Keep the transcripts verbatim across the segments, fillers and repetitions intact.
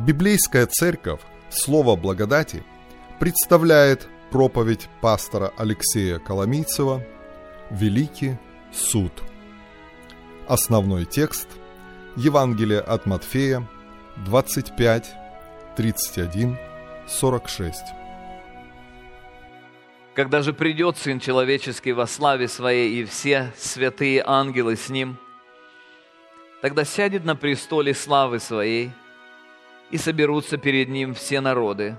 Библейская церковь «Слово благодати» представляет проповедь пастора Алексея Коломийцева «Великий суд». Основной текст – Евангелие от Матфея, двадцать пять, тридцать один, сорок шесть. Когда же придет Сын Человеческий во славе Своей и все святые ангелы с Ним, тогда сядет на престоле славы Своей, и соберутся перед Ним все народы,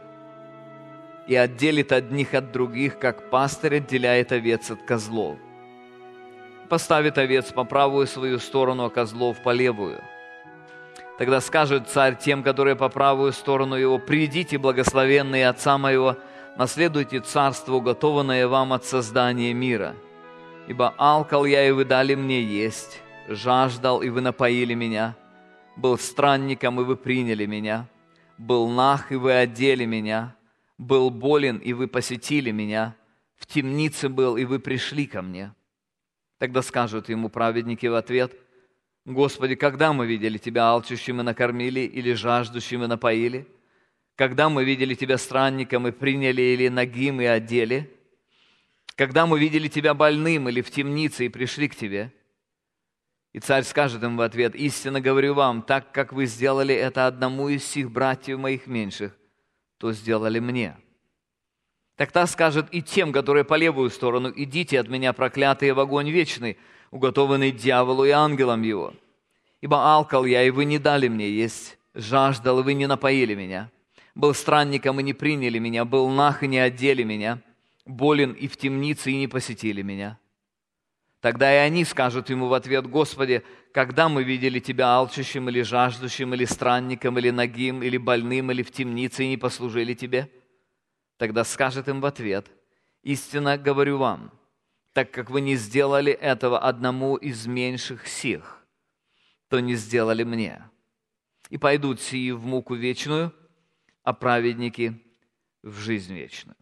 и отделит одних от других, как пастырь отделяет овец от козлов. Поставит овец по правую свою сторону, а козлов по левую. Тогда скажет царь тем, которые по правую сторону его: «Придите, благословенные Отца моего, наследуйте царство, уготованное вам от создания мира. Ибо алкал я, и вы дали мне есть, жаждал, и вы напоили меня, был странником, и вы приняли меня, был наг, и вы одели меня, был болен, и вы посетили меня, в темнице был, и вы пришли ко мне». Тогда скажут ему праведники в ответ: «Господи, когда мы видели Тебя алчущим и накормили, или жаждущим и напоили? Когда мы видели Тебя странником и приняли, или нагим и одели? Когда мы видели Тебя больным или в темнице и пришли к Тебе?» И царь скажет им в ответ: «Истинно говорю вам, так как вы сделали это одному из сих братьев моих меньших, то сделали мне». Тогда скажет и тем, которые по левую сторону: «Идите от меня, проклятые, в огонь вечный, уготованный дьяволу и ангелам его. Ибо алкал я, и вы не дали мне есть, жаждал, и вы не напоили меня, был странником, и не приняли меня, был наг, и не одели меня, болен, и в темнице, и не посетили меня». Тогда и они скажут ему в ответ: «Господи, когда мы видели Тебя алчущим или жаждущим, или странником, или нагим, или больным, или в темнице, и не послужили Тебе?» Тогда скажет им в ответ: «Истинно говорю вам, так как вы не сделали этого одному из меньших сих, то не сделали мне. И пойдут сии в муку вечную, а праведники в жизнь вечную».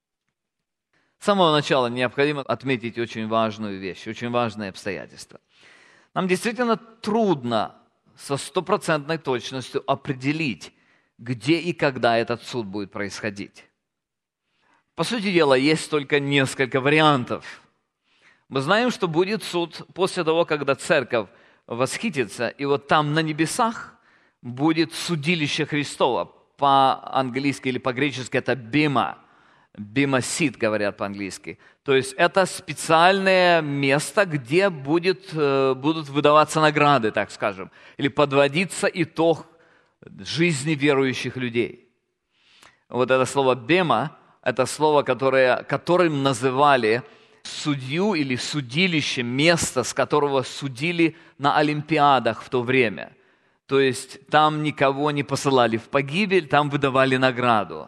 С самого начала необходимо отметить очень важную вещь, очень важное обстоятельство. Нам действительно трудно со стопроцентной точностью определить, где и когда этот суд будет происходить. По сути дела, есть только несколько вариантов. Мы знаем, что будет суд после того, когда церковь восхитится, и вот там на небесах будет судилище Христово. По-английски или по-гречески это бима. Бимасид говорят по-английски. То есть это специальное место, где будет, будут выдаваться награды, так скажем, или подводиться итог жизни верующих людей. Вот это слово «бема» – это слово, которое, которым называли судью или судилище, место, с которого судили на олимпиадах в то время. То есть там никого не посылали в погибель, там выдавали награду.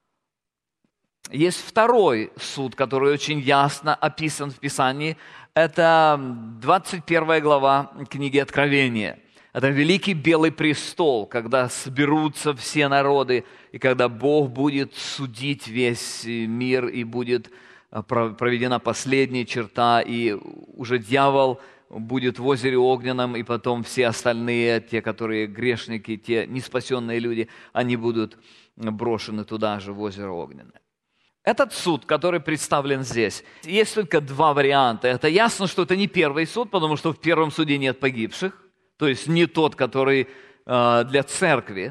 Есть второй суд, который очень ясно описан в Писании. Это двадцать первая глава книги Откровения. Это великий белый престол, когда соберутся все народы, и когда Бог будет судить весь мир, и будет проведена последняя черта, и уже дьявол будет в озере огненном, и потом все остальные, те, которые грешники, те неспасенные люди, они будут брошены туда же, в озеро огненное. Этот суд, который представлен здесь, есть только два варианта. Это ясно, что это не первый суд, потому что в первом суде нет погибших, то есть не тот, который э, для церкви.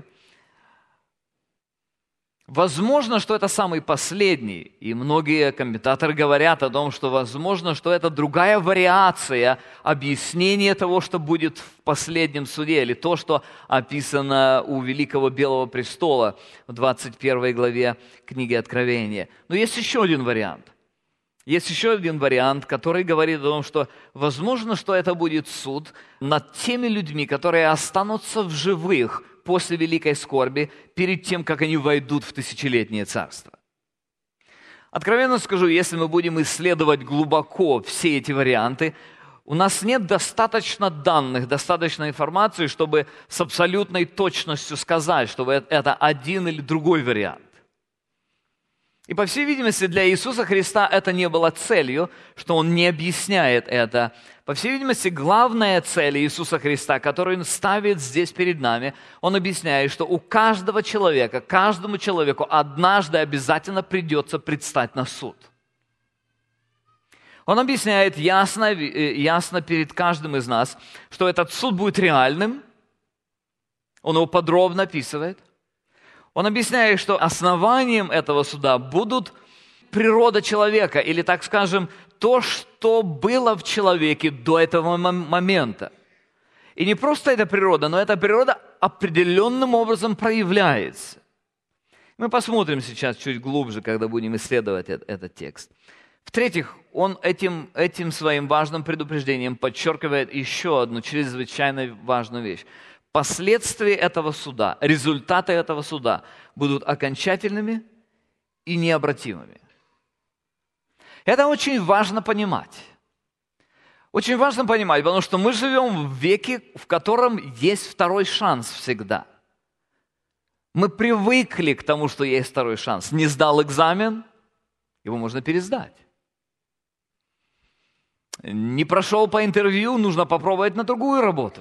Возможно, что это самый последний, и многие комментаторы говорят о том, что возможно, что это другая вариация объяснения того, что будет в последнем суде, или то, что описано у Великого Белого Престола в двадцать первой главе книги Откровения. Но есть еще один вариант. Есть еще один вариант, который говорит о том, что возможно, что это будет суд над теми людьми, которые останутся в живых после великой скорби, перед тем, как они войдут в тысячелетнее царство. Откровенно скажу, если мы будем исследовать глубоко все эти варианты, у нас нет достаточно данных, достаточно информации, чтобы с абсолютной точностью сказать, что это один или другой вариант. И, по всей видимости, для Иисуса Христа это не было целью, что Он не объясняет это. По всей видимости, главная цель Иисуса Христа, которую Он ставит здесь перед нами, Он объясняет, что у каждого человека, каждому человеку однажды обязательно придется предстать на суд. Он объясняет ясно, ясно перед каждым из нас, что этот суд будет реальным. Он его подробно описывает. Он объясняет, что основанием этого суда будут природа человека, или, так скажем, то, что было в человеке до этого момента. И не просто эта природа, но эта природа определенным образом проявляется. Мы посмотрим сейчас чуть глубже, когда будем исследовать этот текст. В-третьих, он этим, этим своим важным предупреждением подчеркивает еще одну чрезвычайно важную вещь. Последствия этого суда, результаты этого суда будут окончательными и необратимыми. Это очень важно понимать. Очень важно понимать, потому что мы живем в веке, в котором есть второй шанс всегда. Мы привыкли к тому, что есть второй шанс. Не сдал экзамен, его можно пересдать. Не прошел по интервью, нужно попробовать на другую работу.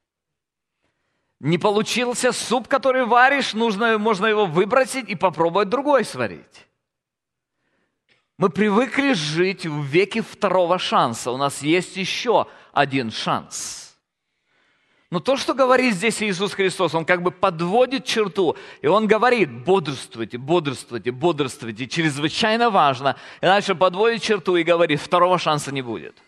Не получился суп, который варишь, нужно, можно его выбросить и попробовать другой сварить. Мы привыкли жить в веке второго шанса. У нас есть еще один шанс. Но то, что говорит здесь Иисус Христос, Он как бы подводит черту, и Он говорит: бодрствуйте, бодрствуйте, бодрствуйте, чрезвычайно важно. И дальше подводит черту и говорит: второго шанса не будет.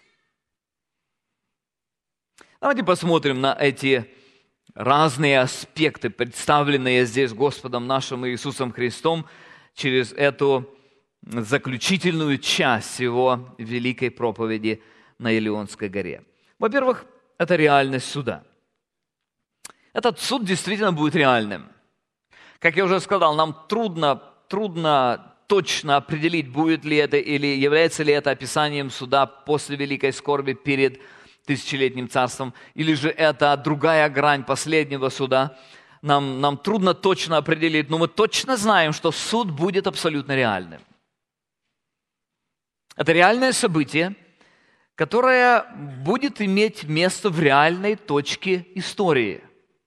Давайте посмотрим на эти разные аспекты, представленные здесь Господом нашим Иисусом Христом через эту заключительную часть Его великой проповеди на Илионской горе. Во-первых, это реальность суда. Этот суд действительно будет реальным. Как я уже сказал, нам трудно, трудно точно определить, будет ли это или является ли это описанием суда после великой скорби перед тысячелетним царством, или же это другая грань последнего суда. Нам, нам трудно точно определить, но мы точно знаем, что суд будет абсолютно реальным. Это реальное событие, которое будет иметь место в реальной точке истории.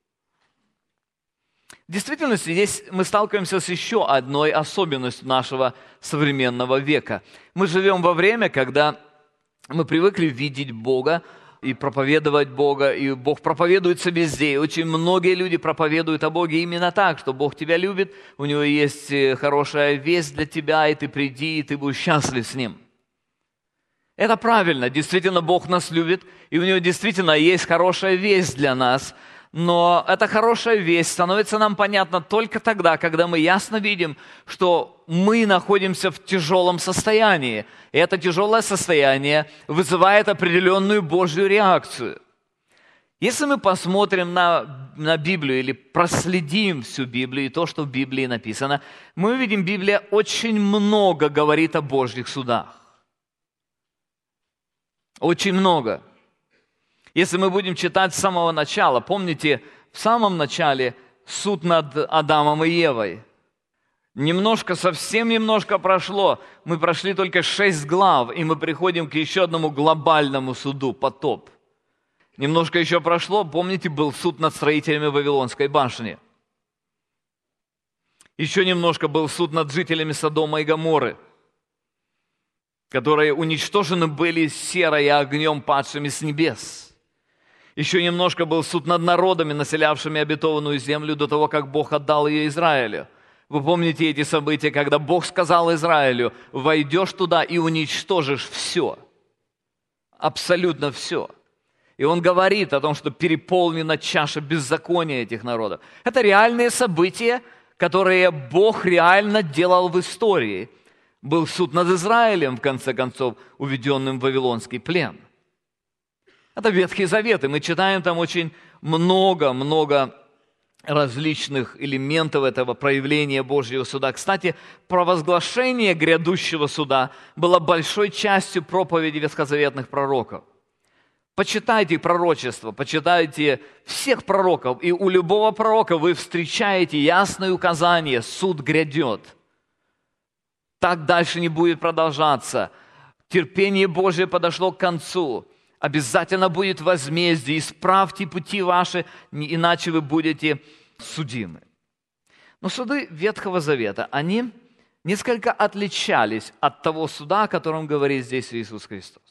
В действительности, здесь мы сталкиваемся с еще одной особенностью нашего современного века. Мы живем во время, когда мы привыкли видеть Бога и проповедовать Бога, и Бог проповедуется везде. И очень многие люди проповедуют о Боге именно так, что Бог тебя любит, у Него есть хорошая весть для тебя, и ты приди, и ты будешь счастлив с Ним. Это правильно, действительно Бог нас любит, и у Него действительно есть хорошая весть для нас. Но эта хорошая весть становится нам понятна только тогда, когда мы ясно видим, что мы находимся в тяжелом состоянии. И это тяжелое состояние вызывает определенную Божью реакцию. Если мы посмотрим на, на Библию или проследим всю Библию и то, что в Библии написано, мы увидим, Библия очень много говорит о Божьих судах. Очень много. Если мы будем читать с самого начала, помните, в самом начале суд над Адамом и Евой. Немножко, совсем немножко прошло. Мы прошли только шесть глав, и мы приходим к еще одному глобальному суду, потоп. Немножко еще прошло, помните, был суд над строителями Вавилонской башни. Еще немножко был суд над жителями Содома и Гоморры, которые уничтожены были серой и огнем, падшими с небес. Еще немножко был суд над народами, населявшими обетованную землю до того, как Бог отдал ее Израилю. Вы помните эти события, когда Бог сказал Израилю: войдешь туда и уничтожишь все. Абсолютно все. И Он говорит о том, что переполнена чаша беззакония этих народов. Это реальные события, которые Бог реально делал в истории. Был суд над Израилем, в конце концов, уведенным в вавилонский плен. Это Ветхий Завет, и мы читаем там очень много-много различных элементов этого проявления Божьего суда. Кстати, провозглашение грядущего суда было большой частью проповеди ветхозаветных пророков. Почитайте пророчество, почитайте всех пророков, и у любого пророка вы встречаете ясное указание: суд грядет. Так дальше не будет продолжаться. Терпение Божие подошло к концу. Обязательно будет возмездие. Исправьте пути ваши, иначе вы будете судимы. Но суды Ветхого Завета, они несколько отличались от того суда, о котором говорит здесь Иисус Христос.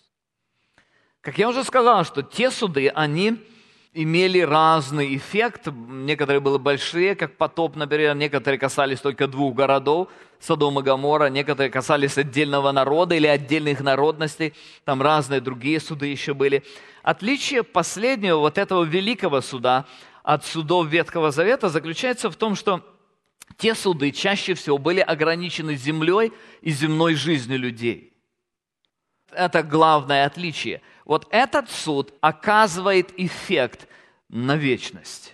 Как я уже сказал, что те суды, они имели разный эффект. Некоторые были большие, как потоп, например, некоторые касались только двух городов, Содом и Гоморра, некоторые касались отдельного народа или отдельных народностей, там разные другие суды еще были. Отличие последнего, вот этого великого суда от судов Ветхого Завета заключается в том, что те суды чаще всего были ограничены землей и земной жизнью людей. Это главное отличие. Вот этот суд оказывает эффект на вечность.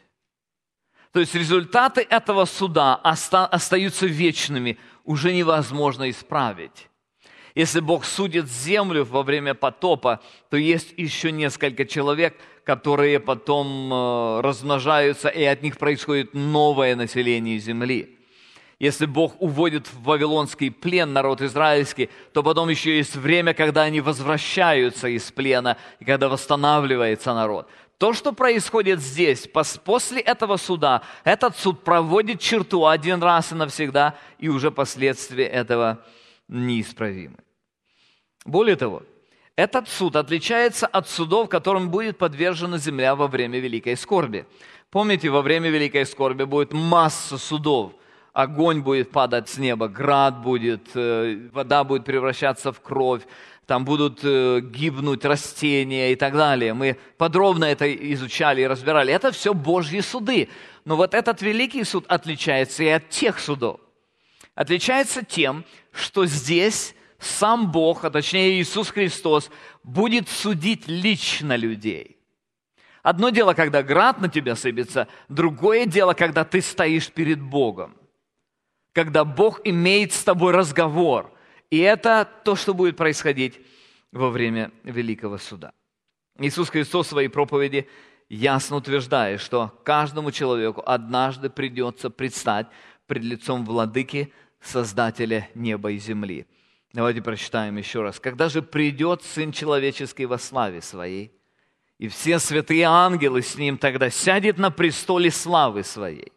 То есть результаты этого суда оста- остаются вечными, уже невозможно исправить. Если Бог судит землю во время потопа, то есть еще несколько человек, которые потом э, размножаются, и от них происходит новое население земли. Если Бог уводит в вавилонский плен народ израильский, то потом еще есть время, когда они возвращаются из плена, и когда восстанавливается народ. То, что происходит здесь, после этого суда, этот суд проводит черту один раз и навсегда, и уже последствия этого неисправимы. Более того, этот суд отличается от судов, которым будет подвержена земля во время великой скорби. Помните, во время великой скорби будет масса судов. Огонь будет падать с неба, град будет, вода будет превращаться в кровь, там будут гибнуть растения и так далее. Мы подробно это изучали и разбирали. Это все Божьи суды. Но вот этот великий суд отличается и от тех судов. Отличается тем, что здесь сам Бог, а точнее Иисус Христос, будет судить лично людей. Одно дело, когда град на тебя сыпется, другое дело, когда ты стоишь перед Богом. Когда Бог имеет с тобой разговор. И это то, что будет происходить во время Великого Суда. Иисус Христос в своей проповеди ясно утверждает, что каждому человеку однажды придется предстать пред лицом Владыки, Создателя неба и земли. Давайте прочитаем еще раз. «Когда же придет Сын Человеческий во славе Своей, и все святые ангелы с Ним, тогда сядет на престоле славы Своей.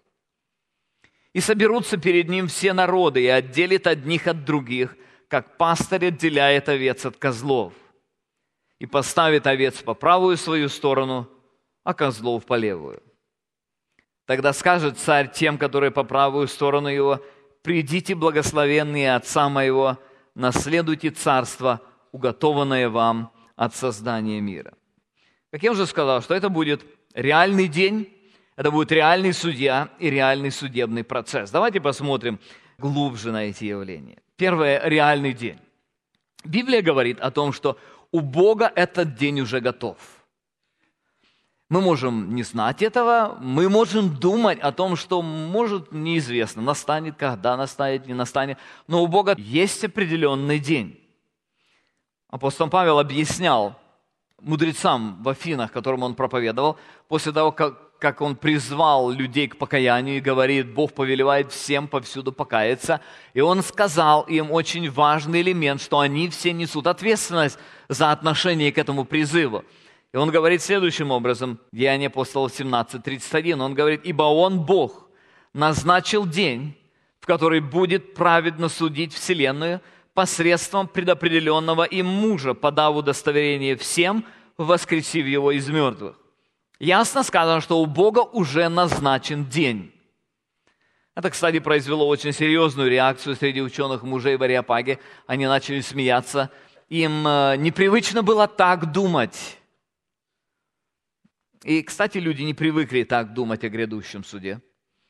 И соберутся перед Ним все народы, и отделит одних от других, как пастырь отделяет овец от козлов, и поставит овец по правую свою сторону, а козлов по левую. Тогда скажет царь тем, которые по правую сторону его: придите, благословенные Отца моего, наследуйте царство, уготованное вам от создания мира». Как я уже сказал, что это будет реальный день, это будет реальный судья и реальный судебный процесс. Давайте посмотрим глубже на эти явления. Первое – реальный день. Библия говорит о том, что у Бога этот день уже готов. Мы можем не знать этого, мы можем думать о том, что, может, неизвестно, настанет, когда настанет, не настанет, но у Бога есть определенный день. Апостол Павел объяснял мудрецам в Афинах, которым он проповедовал, после того, как как он призвал людей к покаянию и говорит: Бог повелевает всем повсюду покаяться. И он сказал им очень важный элемент, что они все несут ответственность за отношение к этому призыву. И он говорит следующим образом, Деяния апостолов семнадцать тридцать один, он говорит: «Ибо Он, Бог, назначил день, в который будет праведно судить вселенную посредством предопределенного им мужа, подав удостоверение всем, воскресив его из мертвых». Ясно сказано, что у Бога уже назначен день. Это, кстати, произвело очень серьезную реакцию среди ученых мужей в Ареопаге. Они начали смеяться. Им непривычно было так думать. И, кстати, люди не привыкли так думать о грядущем суде.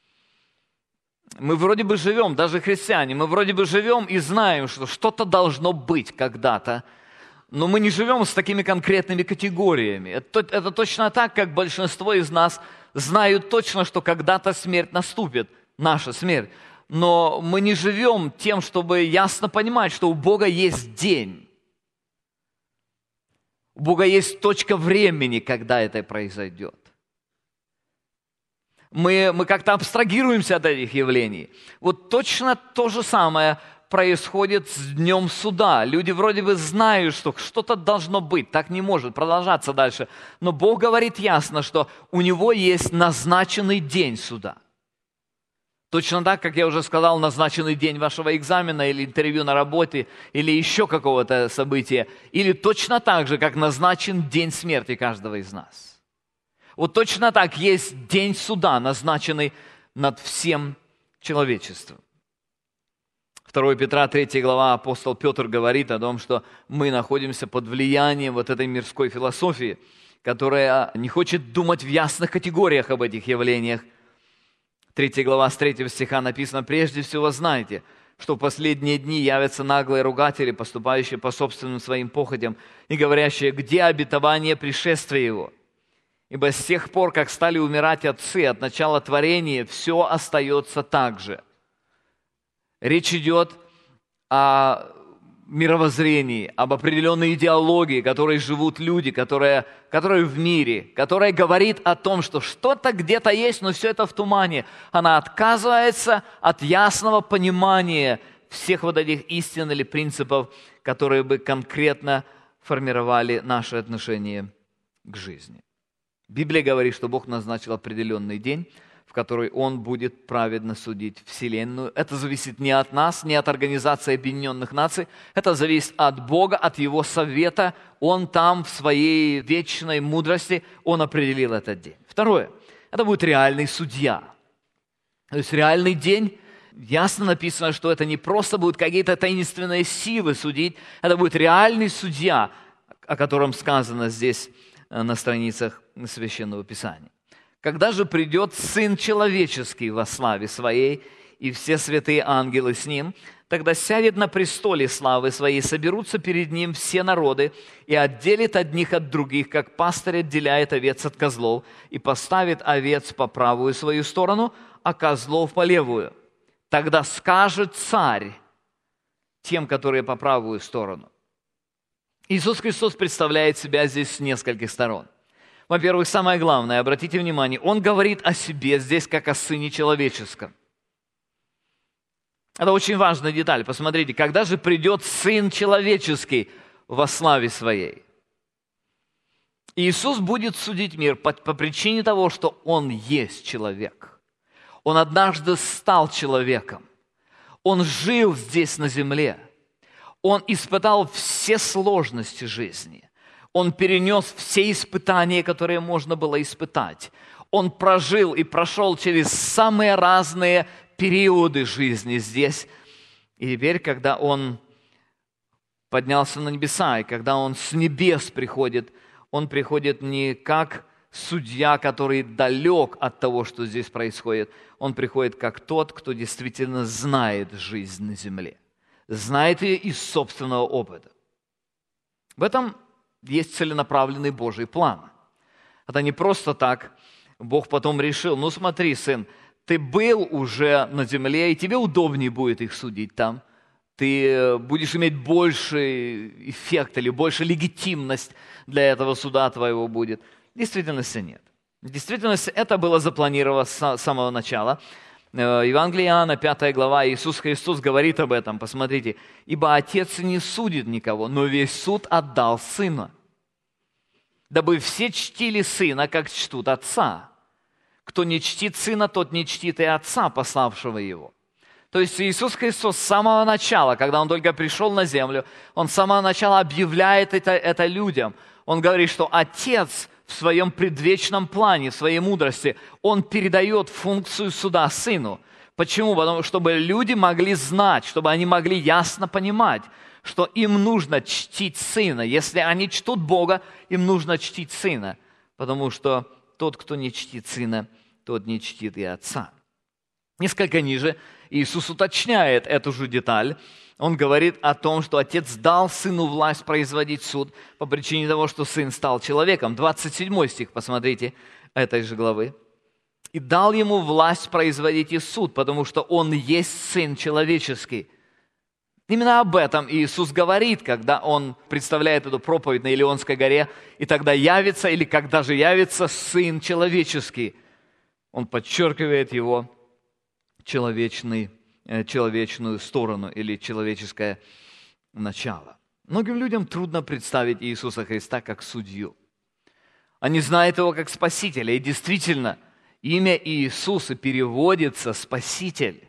Мы вроде бы живем, даже христиане, мы вроде бы живем и знаем, что что-то должно быть когда-то. Но мы не живем с такими конкретными категориями. Это, это точно так, как большинство из нас знают точно, что когда-то смерть наступит, наша смерть. Но мы не живем тем, чтобы ясно понимать, что у Бога есть день. У Бога есть точка времени, когда это произойдет. Мы, мы как-то абстрагируемся от этих явлений. Вот точно то же самое происходит с днем суда. Люди вроде бы знают, что что-то должно быть, так не может продолжаться дальше. Но Бог говорит ясно, что у Него есть назначенный день суда. Точно так, как я уже сказал, назначенный день вашего экзамена или интервью на работе, или еще какого-то события. Или точно так же, как назначен день смерти каждого из нас. Вот точно так есть день суда, назначенный над всем человечеством. второе Петра, третья глава, апостол Петр говорит о том, что мы находимся под влиянием вот этой мирской философии, которая не хочет думать в ясных категориях об этих явлениях. третья глава, с третьего стиха написано: «Прежде всего знайте, что в последние дни явятся наглые ругатели, поступающие по собственным своим похотям и говорящие, где обетование пришествия его? Ибо с тех пор, как стали умирать отцы от начала творения, все остается так же». Речь идет о мировоззрении, об определенной идеологии, которой живут люди, которые, которые в мире, которая говорит о том, что что-то где-то есть, но все это в тумане. Она отказывается от ясного понимания всех вот этих истин или принципов, которые бы конкретно формировали наши отношения к жизни. Библия говорит, что Бог назначил определенный день, в который Он будет праведно судить Вселенную. Это зависит не от нас, не от Организации Объединенных Наций. Это зависит от Бога, от Его совета. Он там в своей вечной мудрости, Он определил этот день. Второе. Это будет реальный судья. То есть реальный день, ясно написано, что это не просто будут какие-то таинственные силы судить, это будет реальный судья, о котором сказано здесь на страницах Священного Писания. Когда же придет Сын Человеческий во славе Своей, и все святые ангелы с Ним, тогда сядет на престоле славы Своей, соберутся перед Ним все народы, и отделит одних от других, как пастырь отделяет овец от козлов, и поставит овец по правую свою сторону, а козлов по левую. Тогда скажет Царь тем, которые по правую сторону. Иисус Христос представляет себя здесь с нескольких сторон. Во-первых, самое главное, обратите внимание, Он говорит о себе здесь, как о Сыне Человеческом. Это очень важная деталь. Посмотрите, когда же придет Сын Человеческий во славе Своей? Иисус будет судить мир по, по причине того, что Он есть человек. Он однажды стал человеком. Он жил здесь на земле. Он испытал все сложности жизни. Он перенес все испытания, которые можно было испытать. Он прожил и прошел через самые разные периоды жизни здесь. И теперь, когда Он поднялся на небеса, и когда Он с небес приходит, Он приходит не как судья, который далек от того, что здесь происходит. Он приходит как тот, кто действительно знает жизнь на земле. Знает ее из собственного опыта. В этом есть целенаправленный Божий план. Это не просто так. Бог потом решил, ну смотри, сын, ты был уже на земле, и тебе удобнее будет их судить там. Ты будешь иметь больше эффект или больше легитимность для этого суда твоего будет. В действительности нет. В действительности это было запланировано с самого начала. Евангелие Иоанна, пятая глава, Иисус Христос говорит об этом. Посмотрите. «Ибо Отец не судит никого, но весь суд отдал Сына, дабы все чтили Сына, как чтут Отца. Кто не чтит Сына, тот не чтит и Отца, пославшего Его». То есть Иисус Христос с самого начала, когда Он только пришел на землю, Он с самого начала объявляет это, это людям. Он говорит, что Отец в своем предвечном плане, в своей мудрости, Он передает функцию суда Сыну. Почему? Потому что чтобы люди могли знать, чтобы они могли ясно понимать, что им нужно чтить Сына. Если они чтут Бога, им нужно чтить Сына. Потому что тот, кто не чтит Сына, тот не чтит и Отца. Несколько ниже Иисус уточняет эту же деталь. Он говорит о том, что Отец дал Сыну власть производить суд по причине того, что Сын стал человеком. двадцать седьмой стих, посмотрите, этой же главы. «И дал Ему власть производить и суд, потому что Он есть Сын человеческий». Именно об этом Иисус говорит, когда Он представляет эту проповедь на Илионской горе. «И тогда явится, или когда же явится Сын человеческий». Он подчеркивает Его человечный человечную сторону или человеческое начало. Многим людям трудно представить Иисуса Христа как судью. Они знают Его как Спасителя, и действительно, имя Иисуса переводится «Спаситель».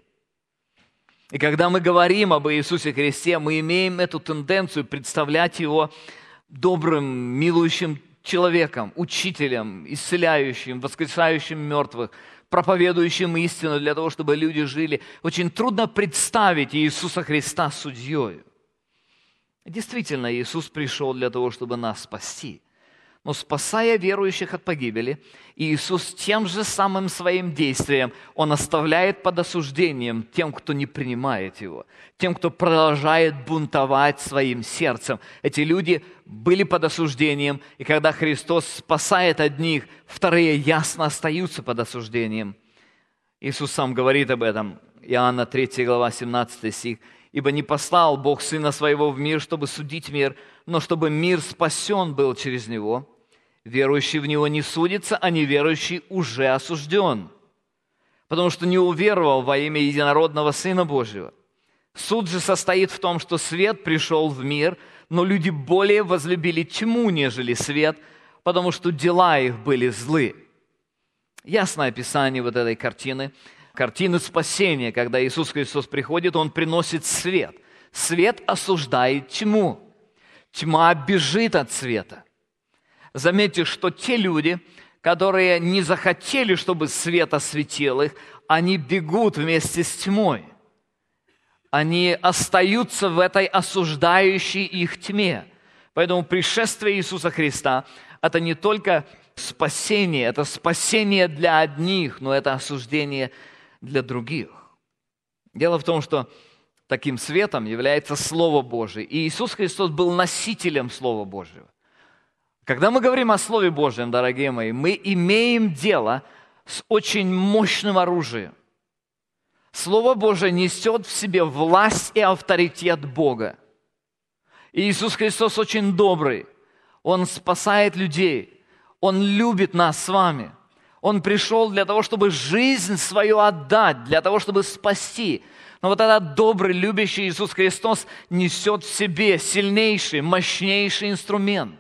И когда мы говорим об Иисусе Христе, мы имеем эту тенденцию представлять Его добрым, милующим человеком, учителем, исцеляющим, воскрешающим мертвых, проповедующим истину для того, чтобы люди жили. Очень трудно представить Иисуса Христа судьей. Действительно, Иисус пришел для того, чтобы нас спасти. Но спасая верующих от погибели, Иисус тем же самым своим действием, Он оставляет под осуждением тем, кто не принимает Его, тем, кто продолжает бунтовать своим сердцем. Эти люди были под осуждением, и когда Христос спасает одних, вторые ясно остаются под осуждением. Иисус сам говорит об этом, Иоанна третья глава, семнадцатый стих. «Ибо не послал Бог Сына Своего в мир, чтобы судить мир, но чтобы мир спасен был через Него. Верующий в Него не судится, а неверующий уже осужден, потому что не уверовал во имя единородного Сына Божьего. Суд же состоит в том, что свет пришел в мир, но люди более возлюбили тьму, нежели свет, потому что дела их были злы». Ясное описание вот этой картины. Картины спасения, когда Иисус Христос приходит, Он приносит свет. Свет осуждает тьму. Тьма бежит от света. Заметьте, что те люди, которые не захотели, чтобы свет осветил их, они бегут вместе с тьмой. Они остаются в этой осуждающей их тьме. Поэтому пришествие Иисуса Христа – это не только спасение, это спасение для одних, но это осуждение для других. Дело в том, что таким светом является Слово Божие. И Иисус Христос был носителем Слова Божьего. Когда мы говорим о Слове Божьем, дорогие мои, мы имеем дело с очень мощным оружием. Слово Божие несет в себе власть и авторитет Бога. И Иисус Христос очень добрый. Он спасает людей. Он любит нас с вами. Он пришел для того, чтобы жизнь свою отдать, для того, чтобы спасти. Но вот этот добрый, любящий Иисус Христос несет в себе сильнейший, мощнейший инструмент.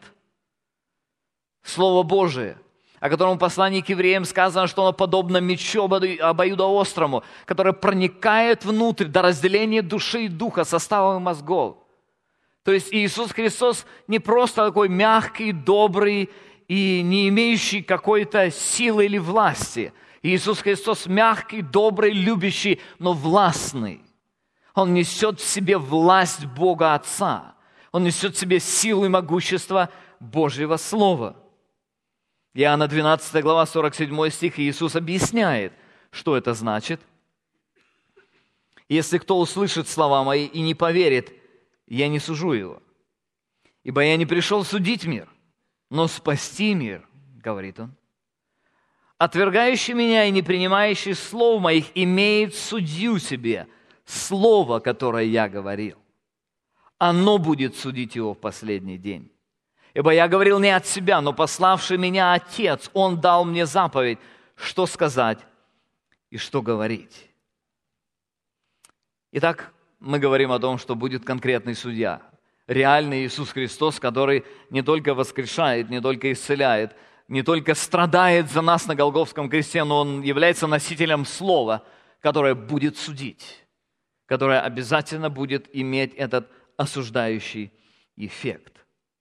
Слово Божие, о котором в послании к евреям сказано, что оно подобно мечу обоюдоострому, которое проникает внутрь до разделения души и духа, состава и мозгов. То есть Иисус Христос не просто такой мягкий, добрый и не имеющий какой-то силы или власти. Иисус Христос мягкий, добрый, любящий, но властный. Он несет в себе власть Бога Отца. Он несет в себе силу и могущество Божьего Слова. Иоанна двенадцатая глава, сорок седьмой стих, Иисус объясняет, что это значит. «Если кто услышит слова мои и не поверит, я не сужу его. Ибо я не пришел судить мир, но спасти мир», говорит он. «Отвергающий меня и не принимающий слов моих имеет судью себе, слово, которое я говорил. Оно будет судить его в последний день. Ибо я говорил не от себя, но пославший меня Отец, Он дал мне заповедь, что сказать и что говорить». Итак, мы говорим о том, что будет конкретный судья. Реальный Иисус Христос, который не только воскрешает, не только исцеляет, не только страдает за нас на Голгофском кресте, но Он является носителем Слова, которое будет судить, которое обязательно будет иметь этот осуждающий эффект.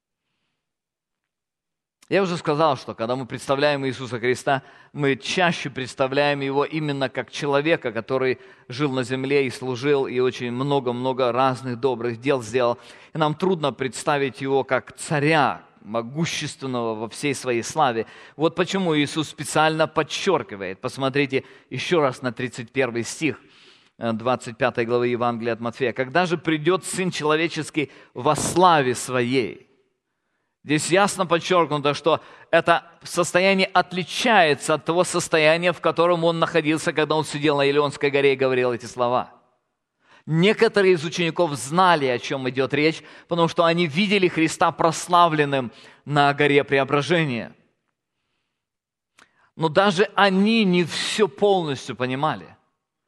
Я уже сказал, что когда мы представляем Иисуса Христа, мы чаще представляем Его именно как человека, который жил на земле и служил, и очень много-много разных добрых дел сделал. И нам трудно представить Его как царя, могущественного во всей своей славе. Вот почему Иисус специально подчеркивает. Посмотрите еще раз на тридцать первый стих двадцать пятой главы Евангелия от Матфея. «Когда же придет Сын Человеческий во славе Своей». Здесь ясно подчеркнуто, что это состояние отличается от того состояния, в котором он находился, когда он сидел на Илионской горе и говорил эти слова. Некоторые из учеников знали, о чем идет речь, потому что они видели Христа прославленным на горе Преображения. Но даже они не все полностью понимали.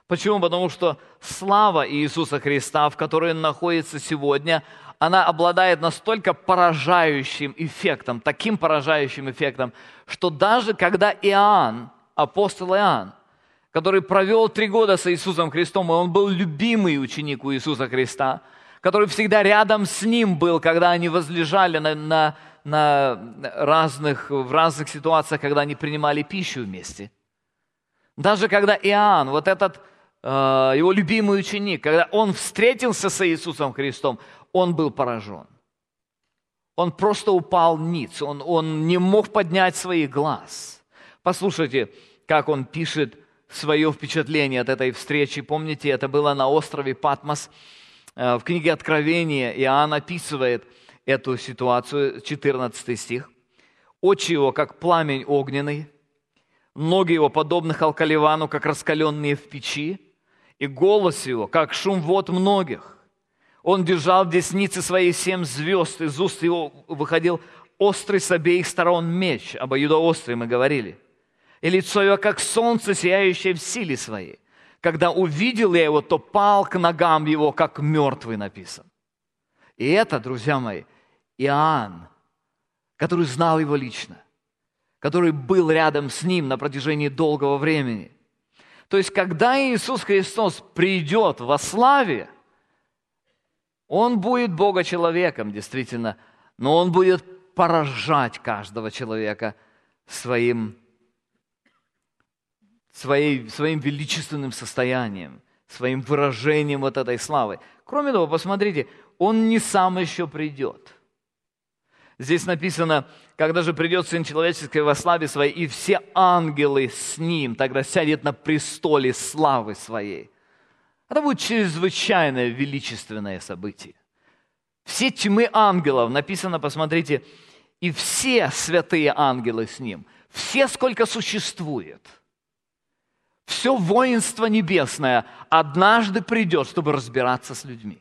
Почему? Потому что слава Иисуса Христа, в которой Он находится сегодня, она обладает настолько поражающим эффектом, таким поражающим эффектом, что даже когда Иоанн, апостол Иоанн, который провел три года с Иисусом Христом, и он был любимый ученик у Иисуса Христа, который всегда рядом с Ним был, когда они возлежали на, на, на разных, в разных ситуациях, когда они принимали пищу вместе. Даже когда Иоанн, вот этот э, его любимый ученик, когда он встретился с Иисусом Христом, он был поражен. Он просто упал ниц, он, он не мог поднять своих глаз. Послушайте, как он пишет свое впечатление от этой встречи. Помните, это было на острове Патмос. В книге Откровения Иоанн описывает эту ситуацию, четырнадцатый стих. «Очи его, как пламень огненный, ноги его, подобны халкаливану, как раскаленные в печи, и голос его, как шум вод многих. Он держал в деснице своей семь звезд, из уст его выходил острый с обеих сторон меч». Обоюдоострый мы говорили. «И лицо его, как солнце, сияющее в силе своей. Когда увидел я его, то пал к ногам его, как мертвый», написан. И это, друзья мои, Иоанн, который знал его лично, который был рядом с ним на протяжении долгого времени. То есть, когда Иисус Христос придет во славе, Он будет Бога-человеком, действительно, но Он будет поражать каждого человека своим Своей, своим величественным состоянием, своим выражением вот этой славы. Кроме того, посмотрите, Он не сам еще придет. Здесь написано, когда же придет Сын Человеческий во славе Своей, и все ангелы с Ним, тогда сядет на престоле славы Своей. Это будет чрезвычайное величественное событие. Все тьмы ангелов, написано, посмотрите, и все святые ангелы с Ним, все, сколько существует, все воинство небесное однажды придет, чтобы разбираться с людьми.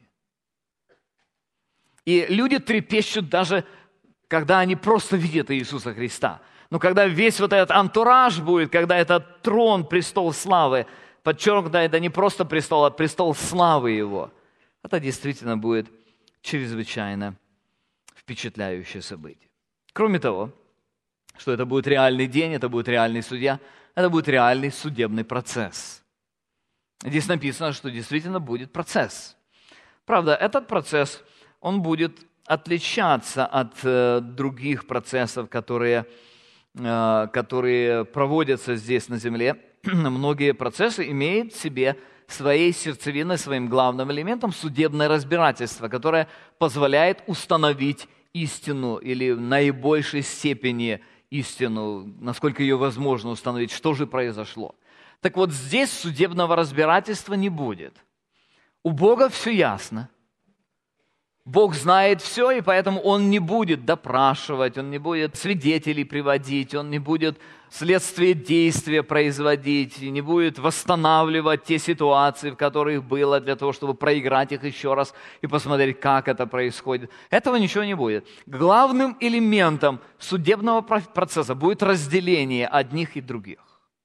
И люди трепещут даже, когда они просто видят Иисуса Христа. Но когда весь вот этот антураж будет, когда этот трон, престол славы, подчеркнуто, это не просто престол, а престол славы Его, это действительно будет чрезвычайно впечатляющее событие. Кроме того, что это будет реальный день, это будет реальный судья, это будет реальный судебный процесс. Здесь написано, что действительно будет процесс. Правда, этот процесс, он будет отличаться от э, других процессов, которые, э, которые проводятся здесь на земле. Многие процессы имеют в себе своей сердцевиной, своим главным элементом судебное разбирательство, которое позволяет установить истину или в наибольшей степени истину, насколько ее возможно установить, что же произошло. Так вот, здесь судебного разбирательства не будет. У Бога все ясно. Бог знает все, и поэтому Он не будет допрашивать, Он не будет свидетелей приводить, Он не будет следствие действия производить, не будет восстанавливать те ситуации, в которых было, для того, чтобы проиграть их еще раз и посмотреть, как это происходит. Этого ничего не будет. Главным элементом судебного процесса будет разделение одних и других.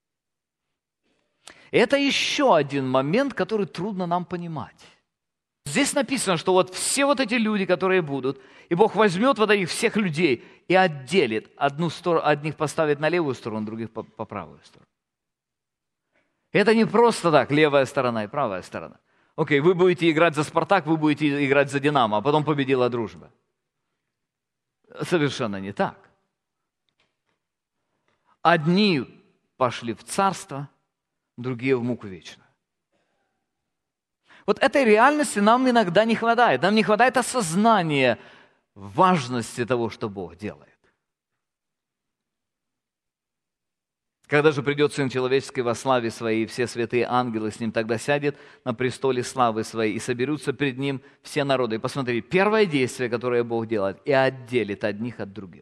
Это еще один момент, который трудно нам понимать. Здесь написано, что вот все вот эти люди, которые будут, и Бог возьмет вот этих всех людей и отделит. Одну сторону, одних поставит на левую сторону, других по, по правую сторону. Это не просто так, левая сторона и правая сторона. Окей, вы будете играть за «Спартак», вы будете играть за «Динамо», а потом победила дружба. Совершенно не так. Одни пошли в царство, другие в муку вечную. Вот этой реальности нам иногда не хватает. Нам не хватает осознания важности того, что Бог делает. Когда же придет Сын Человеческий во славе Своей, и все святые ангелы с Ним, тогда сядет на престоле славы Своей, и соберутся пред Ним все народы. И посмотри, первое действие, которое Бог делает, и отделит одних от других.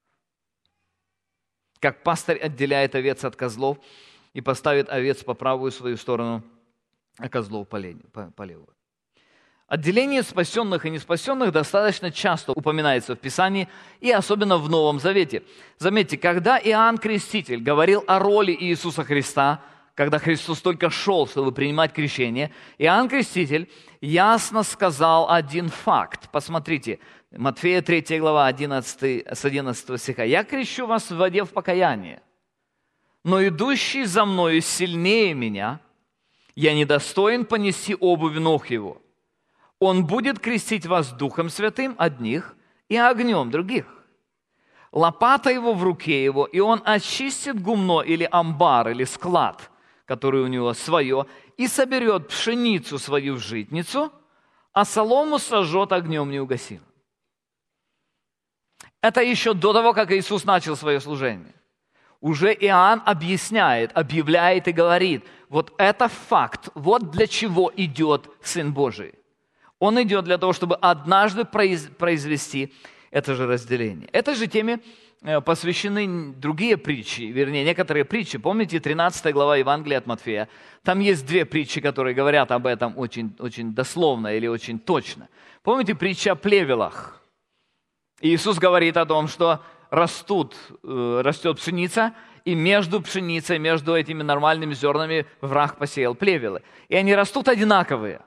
Как пастырь отделяет овец от козлов и поставит овец по правую свою сторону, а козлов по левую. Отделение спасенных и неспасенных достаточно часто упоминается в Писании, и особенно в Новом Завете. Заметьте, когда Иоанн Креститель говорил о роли Иисуса Христа когда Христос только шел, чтобы принимать крещение, Иоанн Креститель ясно сказал один факт. Посмотрите, Матфея третья глава, одиннадцатый, с одиннадцатого стиха. «Я крещу вас в воде в покаяние, но идущий за мною сильнее меня, я недостоин понести обувь ног его. Он будет крестить вас Духом Святым одних и огнем других. Лопата его в руке его, и он очистит гумно или амбар, или склад, который у него свое, и соберет пшеницу свою в житницу, а солому сожжет огнем неугасимым». Это еще до того, как Иисус начал свое служение. Уже Иоанн объясняет, объявляет и говорит, вот это факт, вот для чего идет Сын Божий. Он идет для того, чтобы однажды произвести это же разделение. Этой же теме посвящены другие притчи, вернее, некоторые притчи. Помните, тринадцатая глава Евангелия от Матфея? Там есть две притчи, которые говорят об этом очень, очень дословно или очень точно. Помните притча о плевелах? Иисус говорит о том, что растут, растет пшеница, и между пшеницей, между этими нормальными зернами враг посеял плевелы. И они растут одинаковые.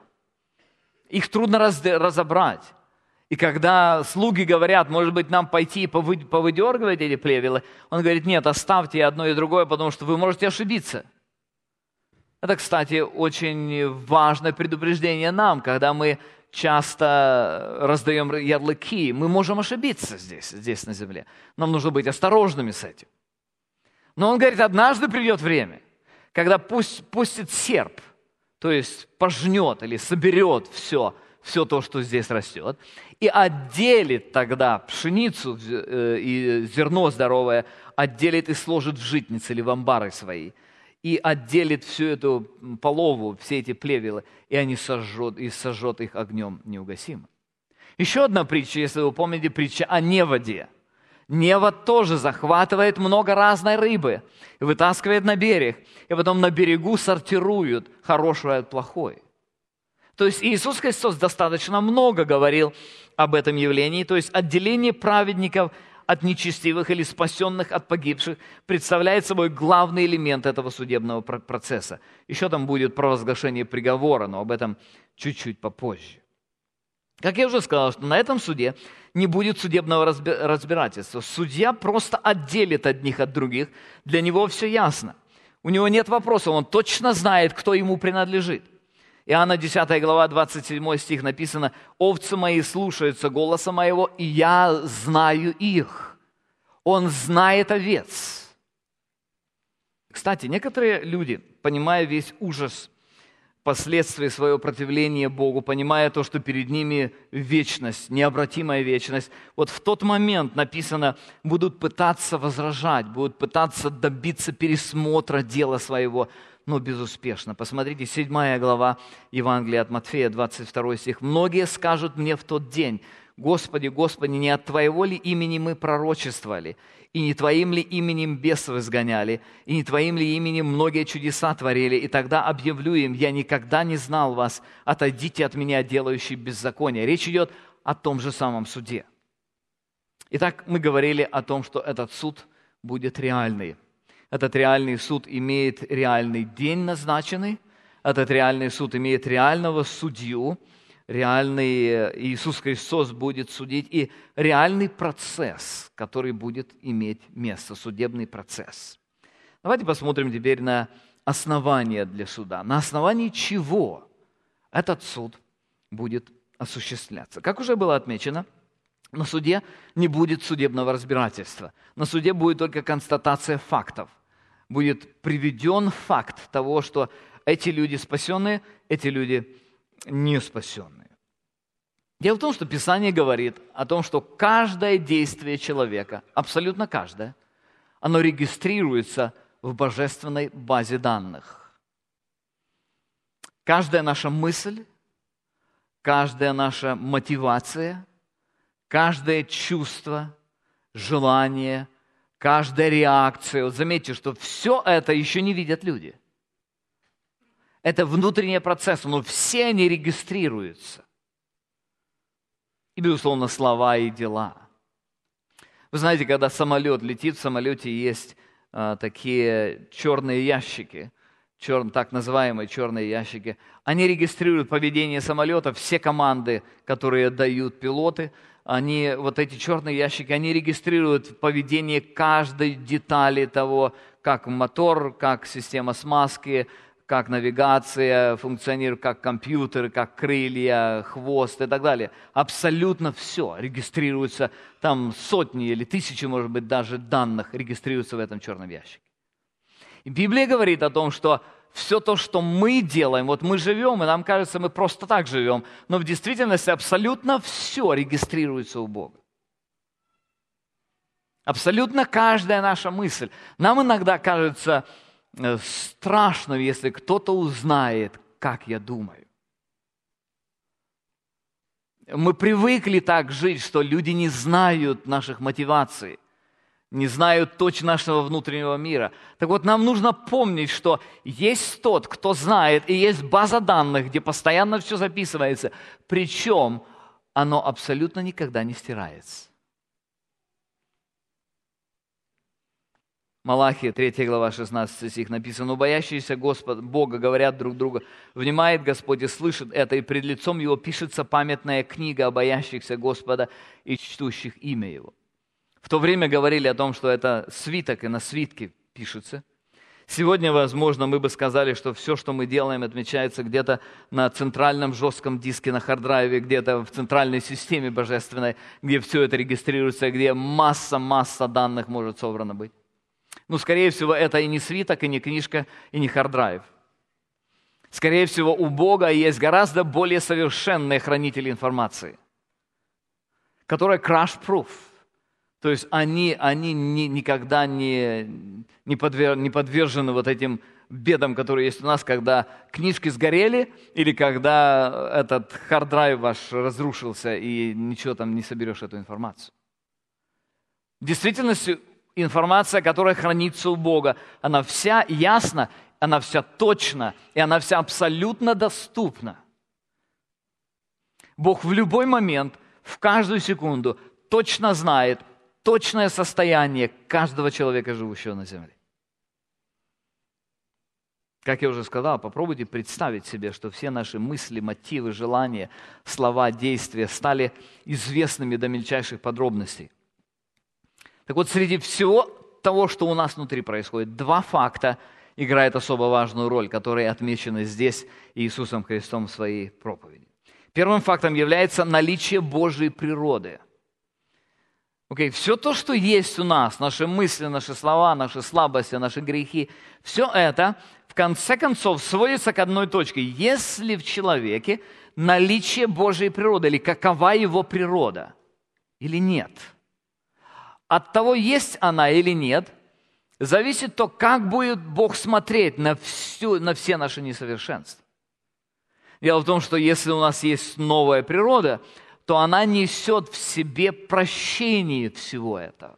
Их трудно разобрать. И когда слуги говорят, может быть, нам пойти и повыдергивать эти плевелы, он говорит, нет, оставьте одно и другое, потому что вы можете ошибиться. Это, кстати, очень важное предупреждение нам, когда мы часто раздаем ярлыки, мы можем ошибиться здесь, здесь на земле. Нам нужно быть осторожными с этим. Но он говорит, однажды придет время, когда пусть, пустит серп, то есть пожнет или соберет все, все то, что здесь растет, и отделит тогда пшеницу и зерно здоровое, отделит и сложит в житницы или в амбары свои, и отделит всю эту полову, все эти плевелы, и они сожжет, и сожжет их огнем неугасимым. Еще одна притча, если вы помните, притча о неводе. Невод тоже захватывает много разной рыбы, вытаскивает на берег, и потом на берегу сортируют хорошее от плохой. То есть Иисус Христос достаточно много говорил об этом явлении, то есть отделение праведников от нечестивых или спасенных от погибших представляет собой главный элемент этого судебного процесса. Еще там будет провозглашение приговора, но об этом чуть-чуть попозже. Как я уже сказал, что на этом суде не будет судебного разбирательства. Судья просто отделит одних от других. Для него все ясно. У него нет вопросов, он точно знает, кто ему принадлежит. Иоанна десятая глава, двадцать седьмой стих написано: «Овцы мои слушаются голоса моего, и я знаю их». Он знает овец. Кстати, некоторые люди, понимая весь ужас последствий своего противления Богу, понимая то, что перед ними вечность, необратимая вечность, вот в тот момент, написано, будут пытаться возражать, будут пытаться добиться пересмотра дела своего, но безуспешно. Посмотрите, седьмая глава Евангелия от Матфея, двадцать второй стих. «Многие скажут мне в тот день: Господи, Господи, не от Твоего ли имени мы пророчествовали, и не Твоим ли именем бесов изгоняли, и не Твоим ли именем многие чудеса творили? И тогда объявлю им: я никогда не знал вас, отойдите от меня, делающие беззаконие». Речь идет о том же самом суде. Итак, мы говорили о том, что этот суд будет реальный. Этот реальный суд имеет реальный день назначенный, этот реальный суд имеет реального судью, реальный Иисус Христос будет судить, и реальный процесс, который будет иметь место, судебный процесс. Давайте посмотрим теперь на основания для суда. На основании чего этот суд будет осуществляться? Как уже было отмечено, на суде не будет судебного разбирательства. На суде будет только констатация фактов. Будет приведен факт того, что эти люди спасенные, эти люди не спасенные. Дело в том, что Писание говорит о том, что каждое действие человека, абсолютно каждое, оно регистрируется в божественной базе данных. Каждая наша мысль, каждая наша мотивация, каждое чувство, желание, каждая реакция. Вот заметьте, что все это еще не видят люди. Это внутренний процесс, но все они регистрируются. И, безусловно, слова и дела. Вы знаете, когда самолет летит, в самолете есть а, такие черные ящики. чер... так называемые черные ящики, они регистрируют поведение самолета, все команды, которые дают пилоты, они, вот эти черные ящики, они регистрируют поведение каждой детали того, как мотор, как система смазки, как навигация функционирует, как компьютеры, как крылья, хвост и так далее. Абсолютно все регистрируется, там сотни или тысячи, может быть, даже данных регистрируются в этом черном ящике. И Библия говорит о том, что все то, что мы делаем, вот мы живем, и нам кажется, мы просто так живем, но в действительности абсолютно все регистрируется у Бога. Абсолютно каждая наша мысль. Нам иногда кажется страшно, если кто-то узнает, как я думаю. Мы привыкли так жить, что люди не знают наших мотиваций, не знают точно нашего внутреннего мира. Так вот, нам нужно помнить, что есть тот, кто знает, и есть база данных, где постоянно все записывается, причем оно абсолютно никогда не стирается. Малахия, третья глава, шестнадцатый стих написано: «Но боящиеся Господа, Бога говорят друг другу, внимает Господь и слышит это, и пред лицом Его пишется памятная книга о боящихся Господа и чтущих имя Его». В то время говорили о том, что это свиток, и на свитке пишется. Сегодня, возможно, мы бы сказали, что все, что мы делаем, отмечается где-то на центральном жестком диске, на харддрайве, где-то в центральной системе божественной, где все это регистрируется, где масса-масса данных может собрана быть. Ну, скорее всего, это и не свиток, и не книжка, и не харддрайв. Скорее всего, у Бога есть гораздо более совершенные хранители информации, которые crash-proof. То есть они, они ни, никогда не, не, подвер, не подвержены вот этим бедам, которые есть у нас, когда книжки сгорели или когда этот харддрайв ваш разрушился и ничего там не соберешь эту информацию. В действительности, информация, которая хранится у Бога, она вся ясна, она вся точна, и она вся абсолютно доступна. Бог в любой момент, в каждую секунду точно знает точное состояние каждого человека, живущего на земле. Как я уже сказал, попробуйте представить себе, что все наши мысли, мотивы, желания, слова, действия стали известными до мельчайших подробностей. Так вот, среди всего того, что у нас внутри происходит, два факта играют особо важную роль, которые отмечены здесь Иисусом Христом в своей проповеди. Первым фактом является наличие Божьей природы. Окей, все то, что есть у нас, наши мысли, наши слова, наши слабости, наши грехи, все это, в конце концов, сводится к одной точке. Если в человеке наличие Божьей природы, или какова его природа, или нет. От того, есть она или нет, зависит то, как будет Бог смотреть на, всю, на все наши несовершенства. Дело в том, что если у нас есть новая природа, то она несет в себе прощение всего этого.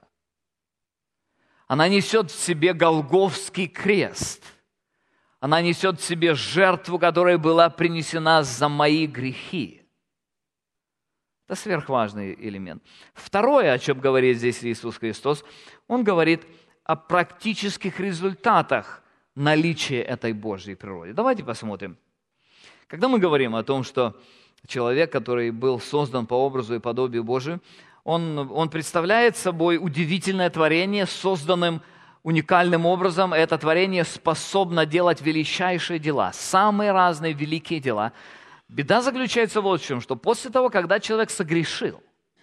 Она несет в себе Голгофский крест. Она несет в себе жертву, которая была принесена за мои грехи. Это сверхважный элемент. Второе, о чем говорит здесь Иисус Христос, Он говорит о практических результатах наличия этой Божьей природы. Давайте посмотрим. Когда мы говорим о том, что человек, который был создан по образу и подобию Божию, он, он представляет собой удивительное творение, созданным уникальным образом. Это творение способно делать величайшие дела, самые разные великие дела. Беда заключается вот в чем, что после того, когда человек согрешил,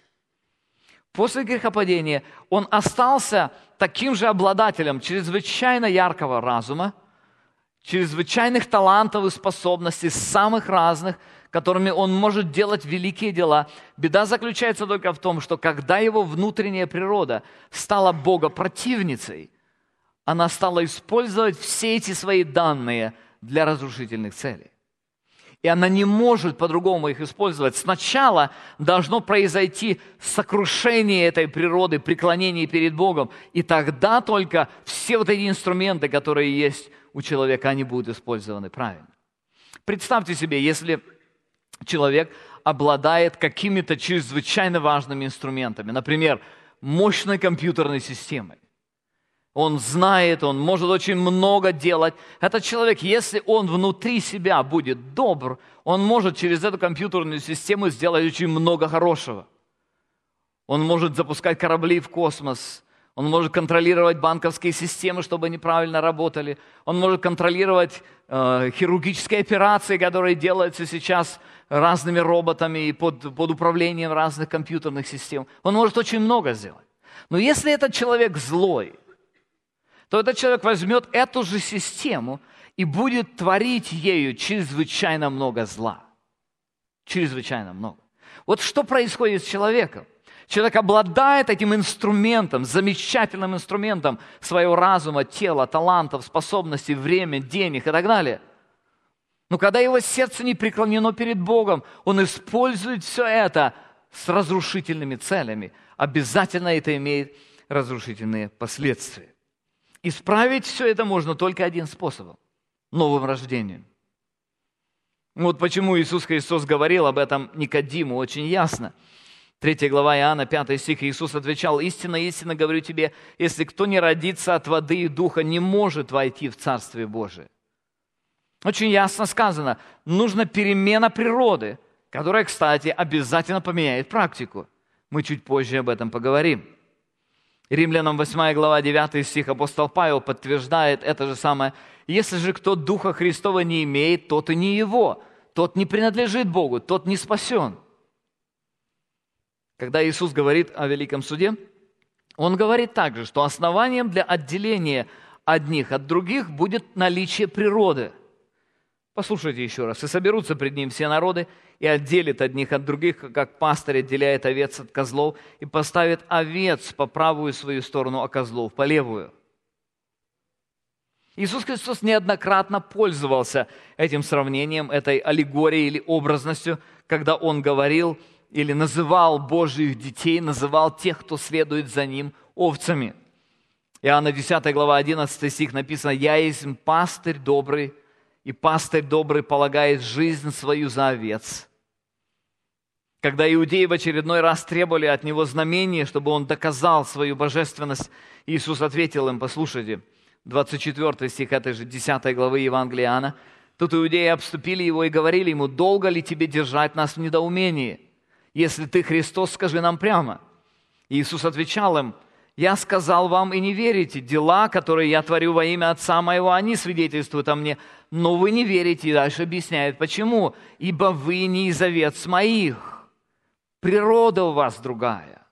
после грехопадения, он остался таким же обладателем чрезвычайно яркого разума, чрезвычайных талантов и способностей, самых разных, которыми он может делать великие дела. Беда заключается только в том, что когда его внутренняя природа стала богопротивницей, она стала использовать все эти свои данные для разрушительных целей. И она не может по-другому их использовать. Сначала должно произойти сокрушение этой природы, преклонение перед Богом. И тогда только все вот эти инструменты, которые есть у человека, они будут использованы правильно. Представьте себе, если человек обладает какими-то чрезвычайно важными инструментами, например, мощной компьютерной системой. Он знает, он может очень много делать. Этот человек, если он внутри себя будет добр, он может через эту компьютерную систему сделать очень много хорошего. Он может запускать корабли в космос. Он может контролировать банковские системы, чтобы они правильно работали. Он может контролировать э, хирургические операции, которые делаются сейчас разными роботами и под, под управлением разных компьютерных систем. Он может очень много сделать. Но если этот человек злой, то этот человек возьмет эту же систему и будет творить ею чрезвычайно много зла. Чрезвычайно много. Вот что происходит с человеком? Человек обладает этим инструментом, замечательным инструментом своего разума, тела, талантов, способностей, времени, денег и так далее. Но когда его сердце не преклонено перед Богом, он использует все это с разрушительными целями. Обязательно это имеет разрушительные последствия. Исправить все это можно только одним способом – новым рождением. Вот почему Иисус Христос говорил об этом Никодиму очень ясно. Третья глава Иоанна, пятый стих, Иисус отвечал: «Истинно, истинно говорю тебе, если кто не родится от воды и духа, не может войти в Царствие Божие». Очень ясно сказано, нужна перемена природы, которая, кстати, обязательно поменяет практику. Мы чуть позже об этом поговорим. Римлянам восьмая глава, девятый стих, апостол Павел подтверждает это же самое. «Если же кто Духа Христова не имеет, тот и не его, тот не принадлежит Богу, тот не спасен». Когда Иисус говорит о великом суде, Он говорит также, что основанием для отделения одних от других будет наличие природы. Послушайте еще раз. «И соберутся пред Ним все народы, и отделит одних от других, как пастырь отделяет овец от козлов, и поставит овец по правую свою сторону, а козлов по левую». Иисус Христос неоднократно пользовался этим сравнением, этой аллегорией или образностью, когда Он говорил или называл Божьих детей, называл тех, кто следует за Ним, овцами. Иоанна десятая глава, одиннадцатый стих написано: «Я есть пастырь добрый, и пастырь добрый полагает жизнь свою за овец». Когда иудеи в очередной раз требовали от Него знамения, чтобы Он доказал свою божественность, Иисус ответил им: послушайте, двадцать четвёртый стих этой же десятой главы Евангелия Иоанна: «Тут иудеи обступили Его и говорили Ему: долго ли Тебе держать нас в недоумении? Если Ты Христос, скажи нам прямо». И Иисус отвечал им: «Я сказал вам, и не верите. Дела, которые я творю во имя Отца Моего, они свидетельствуют о Мне. Но вы не верите». И дальше объясняет, почему. «Ибо вы не из овец моих. Природа у вас другая».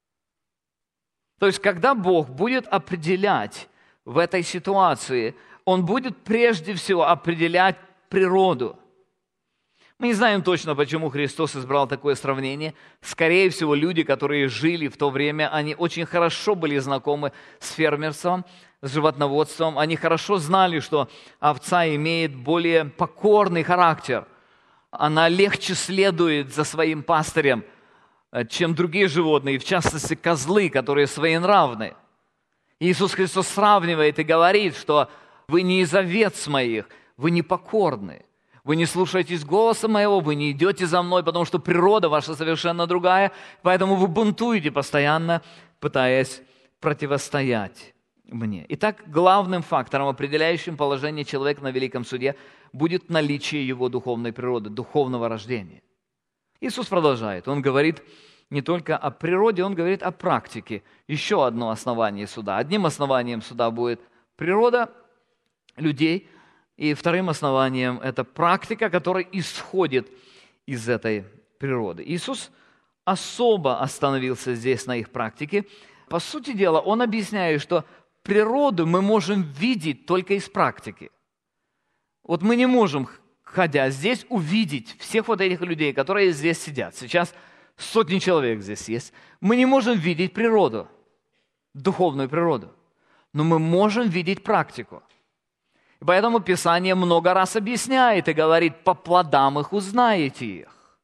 То есть, когда Бог будет определять в этой ситуации, Он будет прежде всего определять природу. Мы не знаем точно, почему Христос избрал такое сравнение. Скорее всего, люди, которые жили в то время, они очень хорошо были знакомы с фермерством, с животноводством. Они хорошо знали, что овца имеет более покорный характер. Она легче следует за своим пастырем, чем другие животные, в частности, козлы, которые своенравны. Иисус Христос сравнивает и говорит, что вы не из овец моих, вы не покорны. Вы не слушаетесь голоса моего, вы не идете за мной, потому что природа ваша совершенно другая, поэтому вы бунтуете постоянно, пытаясь противостоять мне. Итак, главным фактором, определяющим положение человека на великом суде, будет наличие его духовной природы, духовного рождения. Иисус продолжает. Он говорит не только о природе, Он говорит о практике. Еще одно основание суда. Одним основанием суда будет природа людей, и вторым основанием – это практика, которая исходит из этой природы. Иисус особо остановился здесь на их практике. По сути дела, Он объясняет, что природу мы можем видеть только из практики. Вот мы не можем, ходя здесь, увидеть всех вот этих людей, которые здесь сидят. Сейчас сотни человек здесь есть. Мы не можем видеть природу, духовную природу, но мы можем видеть практику. Поэтому Писание много раз объясняет и говорит: по плодам их узнаете их.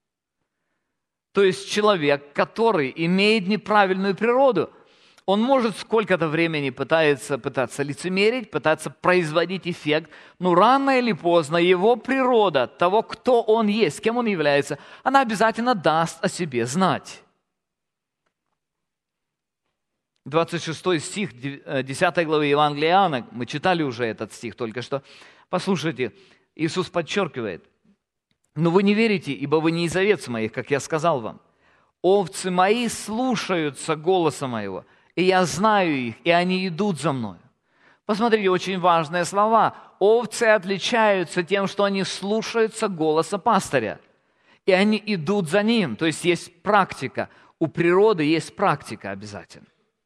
То есть человек, который имеет неправильную природу, он может сколько-то времени пытаться, пытаться лицемерить, пытаться производить эффект, но рано или поздно его природа, того, кто он есть, кем он является, она обязательно даст о себе знать. двадцать шестой стих десятой главы Евангелия Иоанна, мы читали уже этот стих только что. Послушайте, Иисус подчеркивает: «Но вы не верите, ибо вы не из овец моих, как я сказал вам. Овцы мои слушаются голоса моего, и я знаю их, и они идут за мною». Посмотрите, очень важные слова. Овцы отличаются тем, что они слушаются голоса пастыря, и они идут за ним. То есть есть практика. У природы есть практика обязательно.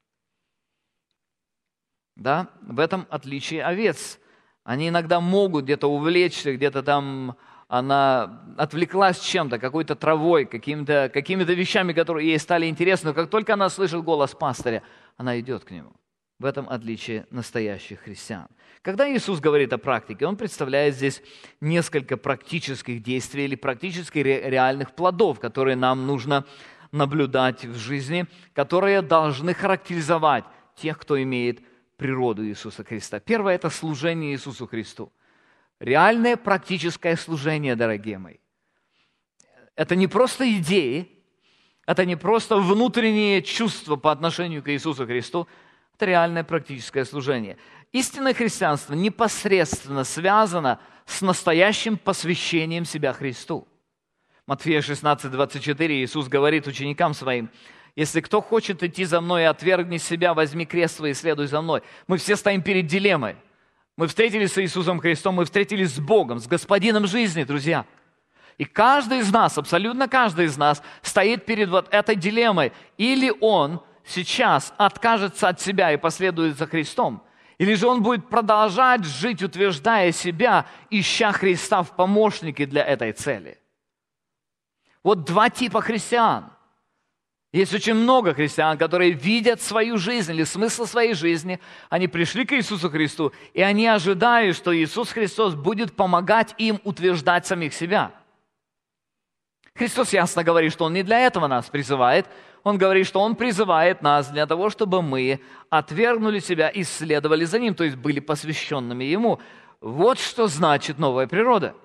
Да? В этом отличие овец. Они иногда могут где-то увлечься, где-то там она отвлеклась чем-то, какой-то травой, какими-то, какими-то вещами, которые ей стали интересны. Но как только она слышит голос пастыря, она идет к нему. В этом отличие настоящих христиан. Когда Иисус говорит о практике, Он представляет здесь несколько практических действий или практически реальных плодов, которые нам нужно наблюдать в жизни, которые должны характеризовать тех, кто имеет природу Иисуса Христа. Первое – это служение Иисусу Христу. Реальное практическое служение, дорогие мои. Это не просто идеи, это не просто внутренние чувства по отношению к Иисусу Христу, это реальное практическое служение. Истинное христианство непосредственно связано с настоящим посвящением себя Христу. Матфея шестнадцать двадцать четыре Иисус говорит ученикам Своим: «Если кто хочет идти за Мной, отвергни себя, возьми крест свой и следуй за Мной». Мы все стоим перед дилеммой. Мы встретились с Иисусом Христом, мы встретились с Богом, с Господином жизни, друзья. И каждый из нас, абсолютно каждый из нас стоит перед вот этой дилеммой. Или он сейчас откажется от себя и последует за Христом, или же он будет продолжать жить, утверждая себя, ища Христа в помощнике для этой цели. Вот два типа христиан. Есть очень много христиан, которые видят свою жизнь или смысл своей жизни. Они пришли к Иисусу Христу, и они ожидают, что Иисус Христос будет помогать им утверждать самих себя. Христос ясно говорит, что Он не для этого нас призывает. Он говорит, что Он призывает нас для того, чтобы мы отвергнули себя и следовали за Ним, то есть были посвященными Ему. Вот что значит новая природа.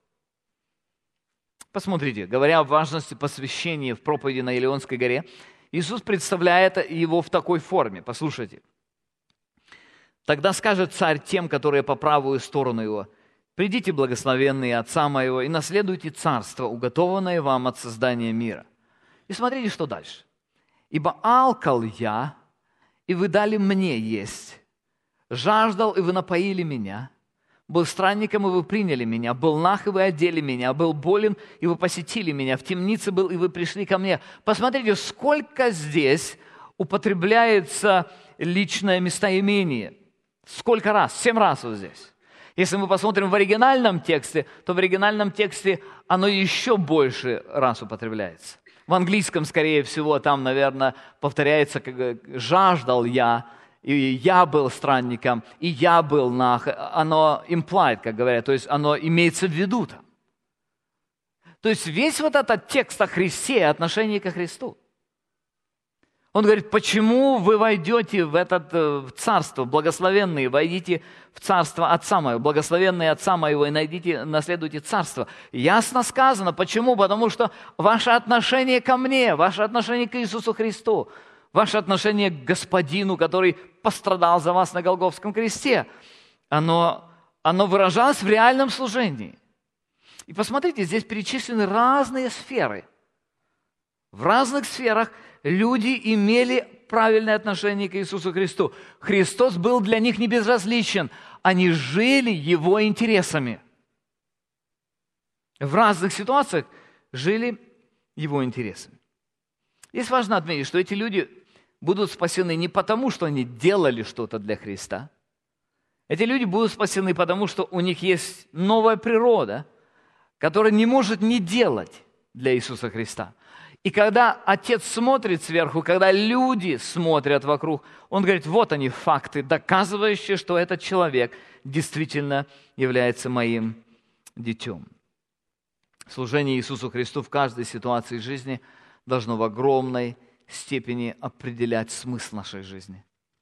Посмотрите, говоря о важности посвящения в проповеди на Илионской горе, Иисус представляет его в такой форме. Послушайте. «Тогда скажет царь тем, которые по правую сторону его: придите, благословенные Отца моего, и наследуйте царство, уготованное вам от создания мира». И смотрите, что дальше. «Ибо алкал я, и вы дали мне есть, жаждал, и вы напоили меня, был странником, и вы приняли меня, был наг, и вы одели меня, был болен, и вы посетили меня, в темнице был, и вы пришли ко мне». Посмотрите, сколько здесь употребляется личное местоимение. Сколько раз? Семь раз вот здесь. Если мы посмотрим в оригинальном тексте, то в оригинальном тексте оно еще больше раз употребляется. В английском, скорее всего, там, наверное, повторяется, как «жаждал я», и «я был странником», и «я был наг». Оно implied, как говорят, то есть оно имеется в виду там. То есть весь вот этот текст о Христе, отношение ко Христу. Он говорит: почему вы войдете в это в царство, благословенные, войдите в царство Отца Моего, благословенные Отца Моего, и найдите, наследуйте царство. Ясно сказано. Почему? Потому что ваше отношение ко мне, ваше отношение к Иисусу Христу, ваше отношение к Господину, который пострадал за вас на Голгофском кресте, оно, оно выражалось в реальном служении. И посмотрите, здесь перечислены разные сферы. В разных сферах люди имели правильное отношение к Иисусу Христу. Христос был для них не безразличен. Они жили Его интересами. В разных ситуациях жили Его интересами. Здесь важно отметить, что эти люди будут спасены не потому, что они делали что-то для Христа. Эти люди будут спасены потому, что у них есть новая природа, которая не может не делать для Иисуса Христа. И когда Отец смотрит сверху, когда люди смотрят вокруг, Он говорит: вот они факты, доказывающие, что этот человек действительно является моим детем. Служение Иисусу Христу в каждой ситуации жизни должно в огромной степени определять смысл нашей жизни.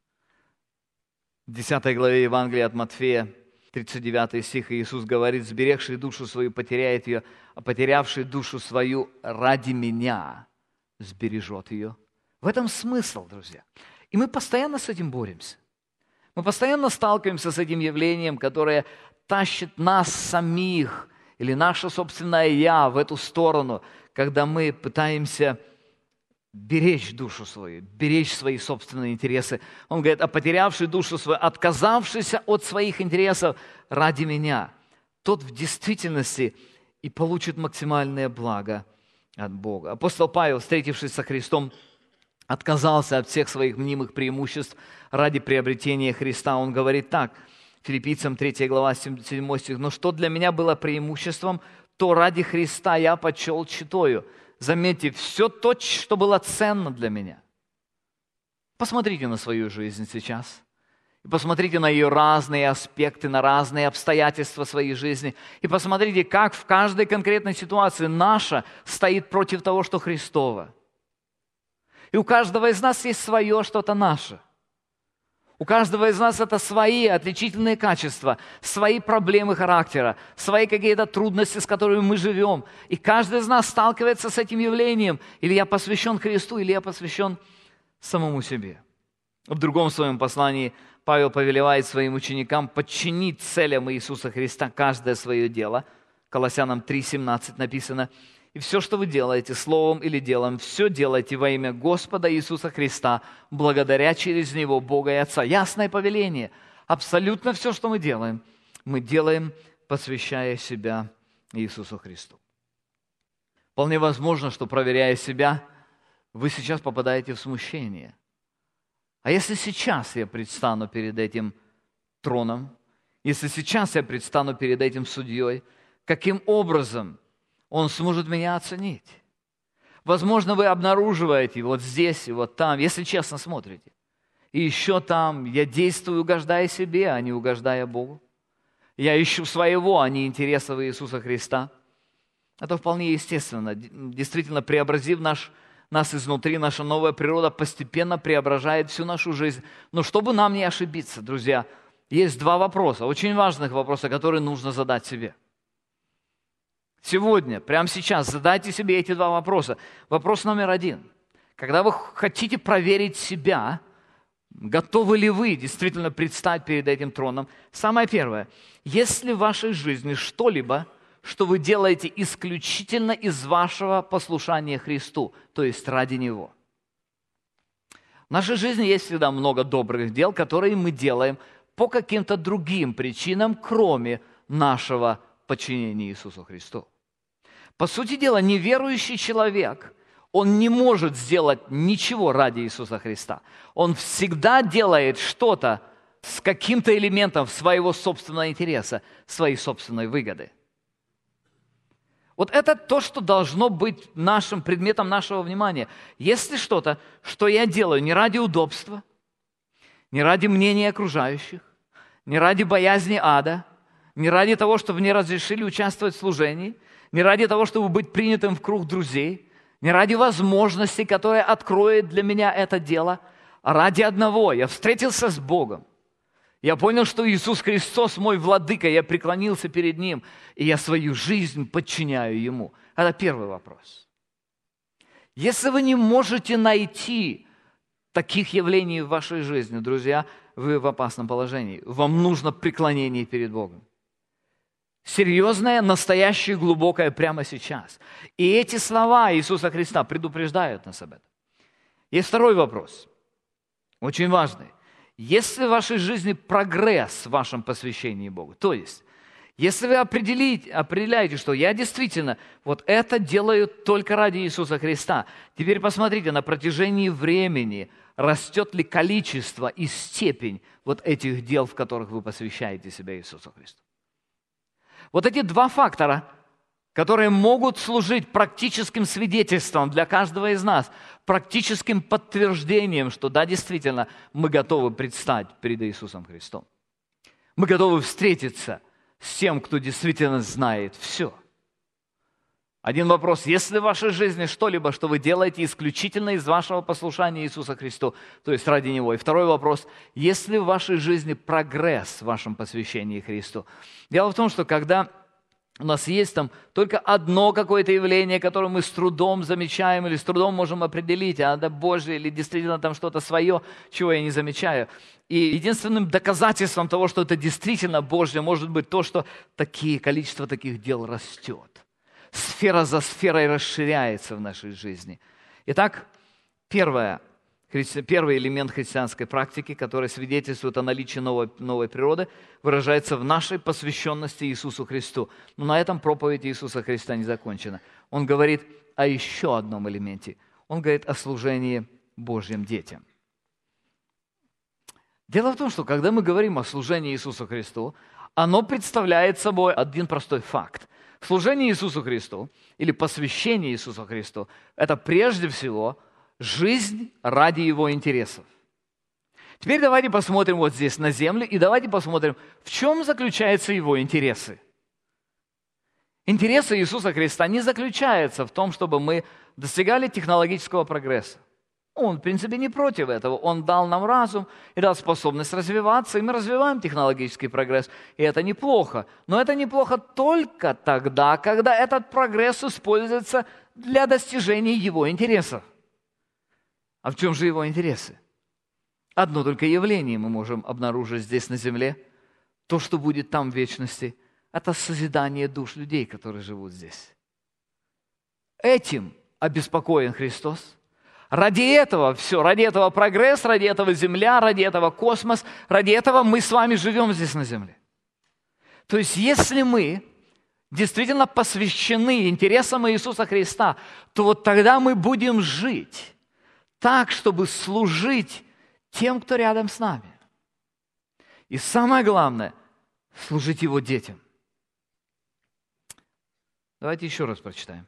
В десятой главе Евангелия от Матфея, тридцать девятый стих, Иисус говорит: «Сберегший душу свою потеряет ее, а потерявший душу свою ради Меня сбережет ее». В этом смысл, друзья. И мы постоянно с этим боремся. Мы постоянно сталкиваемся с этим явлением, которое тащит нас самих или наше собственное «я» в эту сторону, когда мы пытаемся беречь душу свою, беречь свои собственные интересы. Он говорит, а потерявший душу свою, отказавшийся от своих интересов ради меня, тот в действительности и получит максимальное благо от Бога. Апостол Павел, встретившись со Христом, отказался от всех своих мнимых преимуществ ради приобретения Христа. Он говорит так, Филиппийцам третья глава, седьмой стих, «Но что для меня было преимуществом, то ради Христа я почел читаю». Заметьте, все то, что было ценно для меня. Посмотрите на свою жизнь сейчас. И посмотрите на ее разные аспекты, на разные обстоятельства своей жизни. И посмотрите, как в каждой конкретной ситуации наша стоит против того, что Христово. И у каждого из нас есть свое что-то наше. У каждого из нас это свои отличительные качества, свои проблемы характера, свои какие-то трудности, с которыми мы живем. И каждый из нас сталкивается с этим явлением. Или я посвящен Христу, или я посвящен самому себе. В другом своем послании Павел повелевает своим ученикам подчинить целям Иисуса Христа каждое свое дело. Колоссянам три семнадцать написано, «И все, что вы делаете, словом или делом, все делайте во имя Господа Иисуса Христа, благодаря через Него Бога и Отца». Ясное повеление. Абсолютно все, что мы делаем, мы делаем, посвящая себя Иисусу Христу. Вполне возможно, что, проверяя себя, вы сейчас попадаете в смущение. А если сейчас я предстану перед этим троном, если сейчас я предстану перед этим судьей, каким образом Он сможет меня оценить? Возможно, вы обнаруживаете вот здесь и вот там, если честно смотрите. И еще там я действую, угождая себе, а не угождая Богу. Я ищу своего, а не интересов Иисуса Христа. Это вполне естественно. Действительно, преобразив наш, нас изнутри, наша новая природа постепенно преображает всю нашу жизнь. Но чтобы нам не ошибиться, друзья, есть два вопроса, очень важных вопроса, которые нужно задать себе. Сегодня, прямо сейчас, задайте себе эти два вопроса. Вопрос номер один. Когда вы хотите проверить себя, готовы ли вы действительно предстать перед этим троном, самое первое. Есть ли в вашей жизни что-либо, что вы делаете исключительно из вашего послушания Христу, то есть ради Него? В нашей жизни есть всегда много добрых дел, которые мы делаем по каким-то другим причинам, кроме нашего подчинения Иисусу Христу. По сути дела, неверующий человек, он не может сделать ничего ради Иисуса Христа. Он всегда делает что-то с каким-то элементом своего собственного интереса, своей собственной выгоды. Вот это то, что должно быть нашим предметом нашего внимания. Если что-то, что я делаю не ради удобства, не ради мнения окружающих, не ради боязни ада, не ради того, чтобы мне разрешили участвовать в служении, не ради того, чтобы быть принятым в круг друзей, не ради возможности, которая откроет для меня это дело, а ради одного. Я встретился с Богом. Я понял, что Иисус Христос мой владыка, я преклонился перед Ним, и я свою жизнь подчиняю Ему. Это первый вопрос. Если вы не можете найти таких явлений в вашей жизни, друзья, вы в опасном положении. Вам нужно преклонение перед Богом. Серьезное, настоящее, глубокое прямо сейчас. И эти слова Иисуса Христа предупреждают нас об этом. Есть второй вопрос, очень важный. Есть ли в вашей жизни прогресс в вашем посвящении Богу? То есть, если вы определите, определяете, что я действительно вот это делаю только ради Иисуса Христа, теперь посмотрите, на протяжении времени растет ли количество и степень вот этих дел, в которых вы посвящаете себя Иисусу Христу. Вот эти два фактора, которые могут служить практическим свидетельством для каждого из нас, практическим подтверждением, что да, действительно, мы готовы предстать перед Иисусом Христом. Мы готовы встретиться с тем, кто действительно знает все. Один вопрос. Если в вашей жизни что-либо, что вы делаете исключительно из вашего послушания Иисусу Христу, то есть ради Него. И второй вопрос. Есть ли в вашей жизни прогресс в вашем посвящении Христу? Дело в том, что когда у нас есть там только одно какое-то явление, которое мы с трудом замечаем или с трудом можем определить, а это Божье или действительно там что-то свое, чего я не замечаю. И единственным доказательством того, что это действительно Божье, может быть то, что такие, количество таких дел растет. Сфера за сферой расширяется в нашей жизни. Итак, первое. Первый элемент христианской практики, который свидетельствует о наличии новой, новой природы, выражается в нашей посвященности Иисусу Христу. Но на этом проповедь Иисуса Христа не закончена. Он говорит о еще одном элементе. Он говорит о служении Божьим детям. Дело в том, что когда мы говорим о служении Иисусу Христу, оно представляет собой один простой факт. Служение Иисусу Христу или посвящение Иисусу Христу – это прежде всего жизнь ради Его интересов. Теперь давайте посмотрим вот здесь на землю и давайте посмотрим, в чем заключаются Его интересы. Интересы Иисуса Христа не заключаются в том, чтобы мы достигали технологического прогресса. Он, в принципе, не против этого. Он дал нам разум и дал способность развиваться, и мы развиваем технологический прогресс. И это неплохо. Но это неплохо только тогда, когда этот прогресс используется для достижения Его интересов. А в чем же Его интересы? Одно только явление мы можем обнаружить здесь на земле. То, что будет там в вечности, это созидание душ людей, которые живут здесь. Этим обеспокоен Христос. Ради этого все, ради этого прогресс, ради этого земля, ради этого космос, ради этого мы с вами живем здесь на земле. То есть, если мы действительно посвящены интересам Иисуса Христа, то вот тогда мы будем жить так, чтобы служить тем, кто рядом с нами. И самое главное – служить Его детям. Давайте еще раз прочитаем.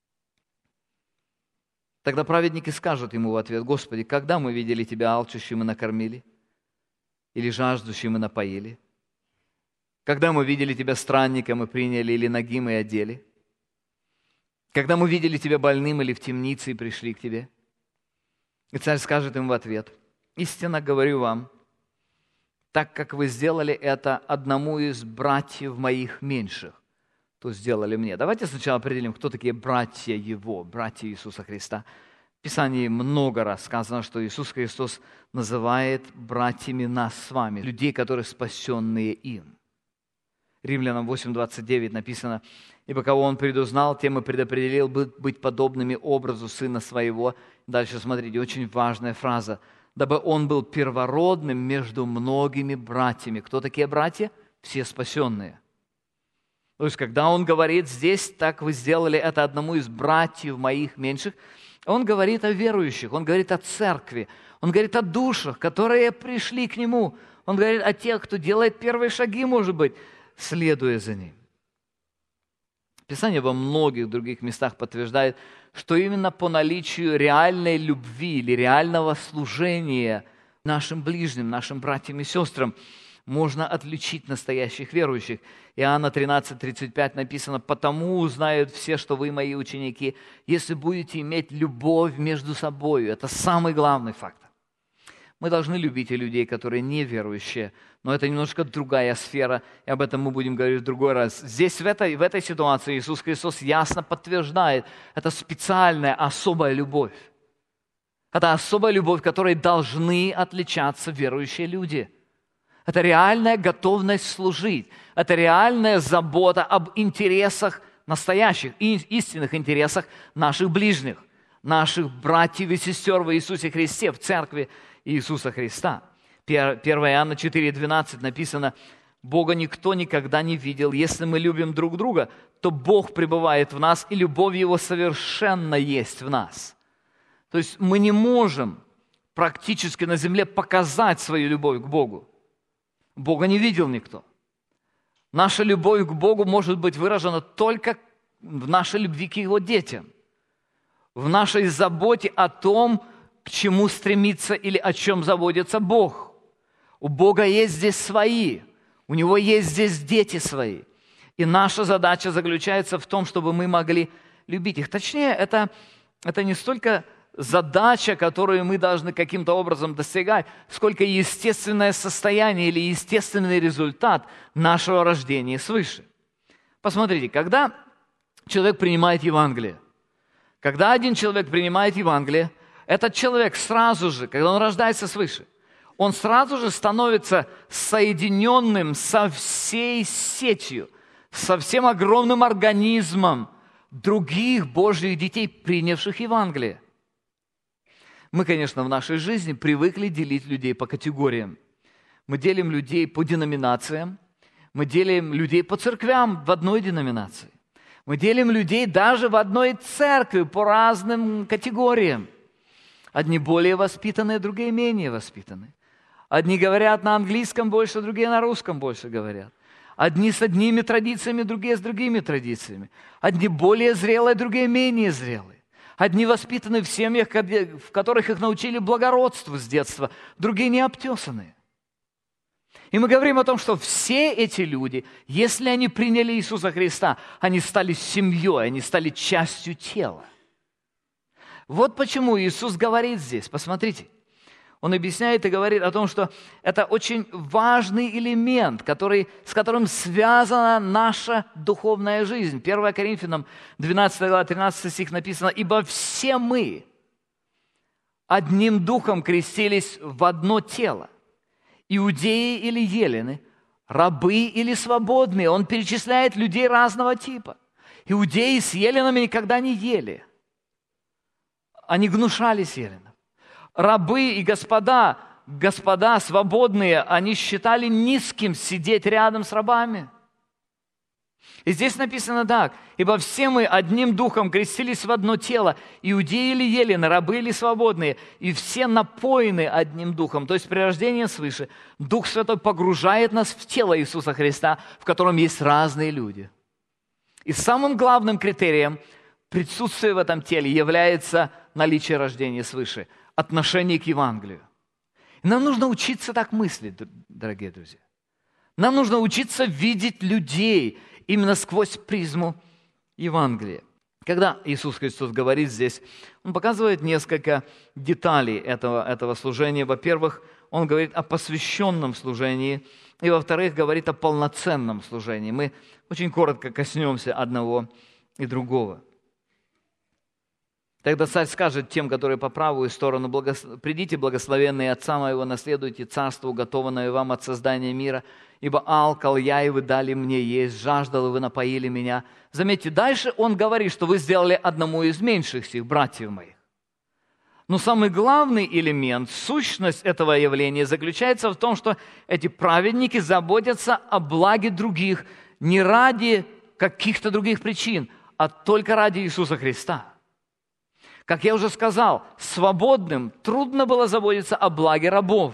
Тогда праведники скажут Ему в ответ: «Господи, когда мы видели Тебя алчущим и накормили? Или жаждущим и напоили? Когда мы видели Тебя странником и приняли, или нагим и одели? Когда мы видели Тебя больным или в темнице и пришли к Тебе?» И царь скажет им в ответ: «Истинно говорю вам, так как вы сделали это одному из братьев моих меньших, то сделали мне». Давайте сначала определим, кто такие братья Его, братья Иисуса Христа. В Писании много раз сказано, что Иисус Христос называет братьями нас с вами, людей, которые спасенные им. Римлянам восемь двадцать девять написано: «Ибо кого Он предузнал, тем и предопределил быть подобными образу Сына Своего». Дальше смотрите, очень важная фраза. «Дабы Он был первородным между многими братьями». Кто такие братья? Все спасенные. То есть, когда Он говорит здесь: «Так вы сделали это одному из братьев моих меньших», Он говорит о верующих, Он говорит о церкви, Он говорит о душах, которые пришли к Нему. Он говорит о тех, кто делает первые шаги, может быть, следуя за Ним. Писание во многих других местах подтверждает, что именно по наличию реальной любви или реального служения нашим ближним, нашим братьям и сестрам можно отличить настоящих верующих. Иоанна тринадцать тридцать пять написано: «Потому узнают все, что вы мои ученики, если будете иметь любовь между собой». Это самый главный фактор. Мы должны любить и людей, которые неверующие, но это немножко другая сфера, и об этом мы будем говорить в другой раз. Здесь, в этой, в этой ситуации, Иисус Христос ясно подтверждает, это специальная, особая любовь. Это особая любовь, которой должны отличаться верующие люди. Это реальная готовность служить, это реальная забота об интересах настоящих, истинных интересах наших ближних, наших братьев и сестер в Иисусе Христе, в церкви Иисуса Христа. первое Иоанна четыре двенадцать написано: «Бога никто никогда не видел. Если мы любим друг друга, то Бог пребывает в нас, и любовь Его совершенно есть в нас». То есть мы не можем практически на земле показать свою любовь к Богу. Бога не видел никто. Наша любовь к Богу может быть выражена только в нашей любви к Его детям, в нашей заботе о том, к чему стремится или о чем заботится Бог. У Бога есть здесь свои, у Него есть здесь дети свои. И наша задача заключается в том, чтобы мы могли любить их. Точнее, это, это не столько задача, которую мы должны каким-то образом достигать, сколько естественное состояние или естественный результат нашего рождения свыше. Посмотрите, когда человек принимает Евангелие, когда один человек принимает Евангелие, этот человек сразу же, когда он рождается свыше, он сразу же становится соединенным со всей сетью, со всем огромным организмом других Божьих детей, принявших Евангелие. Мы, конечно, в нашей жизни привыкли делить людей по категориям. Мы делим людей по деноминациям, мы делим людей по церквям в одной деноминации. Мы делим людей даже в одной церкви по разным категориям. Одни более воспитанные, другие менее воспитанные. Одни говорят на английском больше, другие на русском больше говорят. Одни с одними традициями, другие с другими традициями. Одни более зрелые, другие менее зрелые. Одни воспитаны в семьях, в которых их научили благородству с детства, другие не обтесанные. И мы говорим о том, что все эти люди, если они приняли Иисуса Христа, они стали семьей, они стали частью тела. Вот почему Иисус говорит здесь, посмотрите. Он объясняет и говорит о том, что это очень важный элемент, который, с которым связана наша духовная жизнь. первое Коринфянам двенадцатая глава, тринадцатый стих написано: «Ибо все мы одним духом крестились в одно тело, иудеи или елены, рабы или свободные». Он перечисляет людей разного типа. Иудеи с еленами никогда не ели. Они гнушались еленов. Рабы и господа, господа свободные, они считали низким сидеть рядом с рабами. И здесь написано так: «Ибо все мы одним духом крестились в одно тело, иудеи или елены, рабы или свободные, и все напоены одним духом». То есть при рождении свыше Дух Святой погружает нас в тело Иисуса Христа, в котором есть разные люди. И самым главным критерием присутствия в этом теле является наличие рождения свыше, отношение к Евангелию. И нам нужно учиться так мыслить, дорогие друзья. Нам нужно учиться видеть людей именно сквозь призму Евангелия. Когда Иисус Христос говорит здесь, Он показывает несколько деталей этого, этого служения. Во-первых, Он говорит о посвященном служении, и, во-вторых, говорит о полноценном служении. Мы очень коротко коснемся одного и другого. Тогда царь скажет тем, которые по правую сторону: «Благос... «Придите, благословенные Отца моего, наследуйте царство, уготованное вам от создания мира, ибо алкал я, и вы дали мне есть, жаждал, и вы напоили меня». Заметьте, дальше он говорит, что вы сделали одному из меньших сих, братьев моих. Но самый главный элемент, сущность этого явления заключается в том, что эти праведники заботятся о благе других не ради каких-то других причин, а только ради Иисуса Христа. Как я уже сказал, свободным трудно было заботиться о благе рабов.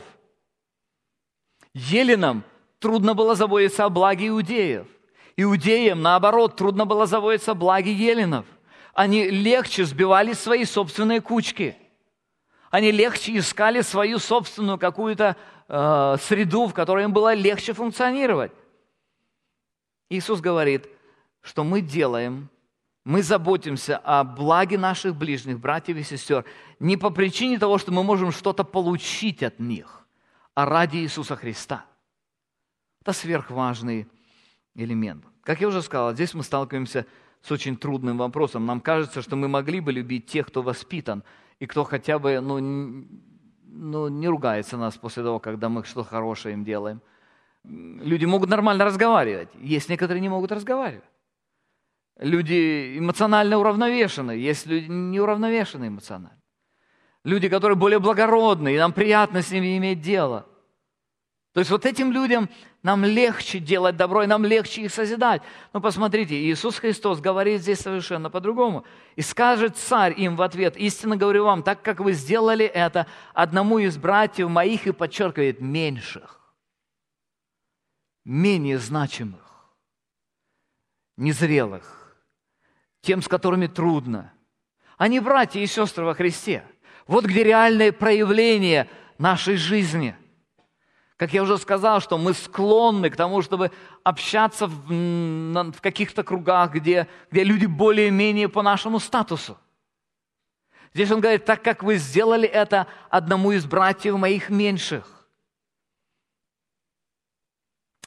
Еленам трудно было заботиться о благе иудеев. Иудеям, наоборот, трудно было заботиться о благе еленов. Они легче сбивали свои собственные кучки. Они легче искали свою собственную какую-то э, среду, в которой им было легче функционировать. Иисус говорит, что мы делаем... Мы заботимся о благе наших ближних, братьев и сестер, не по причине того, что мы можем что-то получить от них, а ради Иисуса Христа. Это сверхважный элемент. Как я уже сказал, здесь мы сталкиваемся с очень трудным вопросом. Нам кажется, что мы могли бы любить тех, кто воспитан, и кто хотя бы ну, ну, не ругается нас после того, когда мы что-то хорошее им делаем. Люди могут нормально разговаривать, есть некоторые не могут разговаривать. Люди эмоционально уравновешены, есть люди неуравновешенные эмоционально. Люди, которые более благородные, и нам приятно с ними иметь дело. То есть вот этим людям нам легче делать добро, и нам легче их созидать. Но посмотрите, Иисус Христос говорит здесь совершенно по-другому. «И скажет царь им в ответ: истинно говорю вам, так как вы сделали это одному из братьев моих», и подчеркивает, меньших, менее значимых, незрелых, тем, с которыми трудно. Они братья и сестры во Христе. Вот где реальное проявление нашей жизни. Как я уже сказал, что мы склонны к тому, чтобы общаться в, в каких-то кругах, где, где люди более-менее по нашему статусу. Здесь он говорит, так как вы сделали это одному из братьев моих меньших.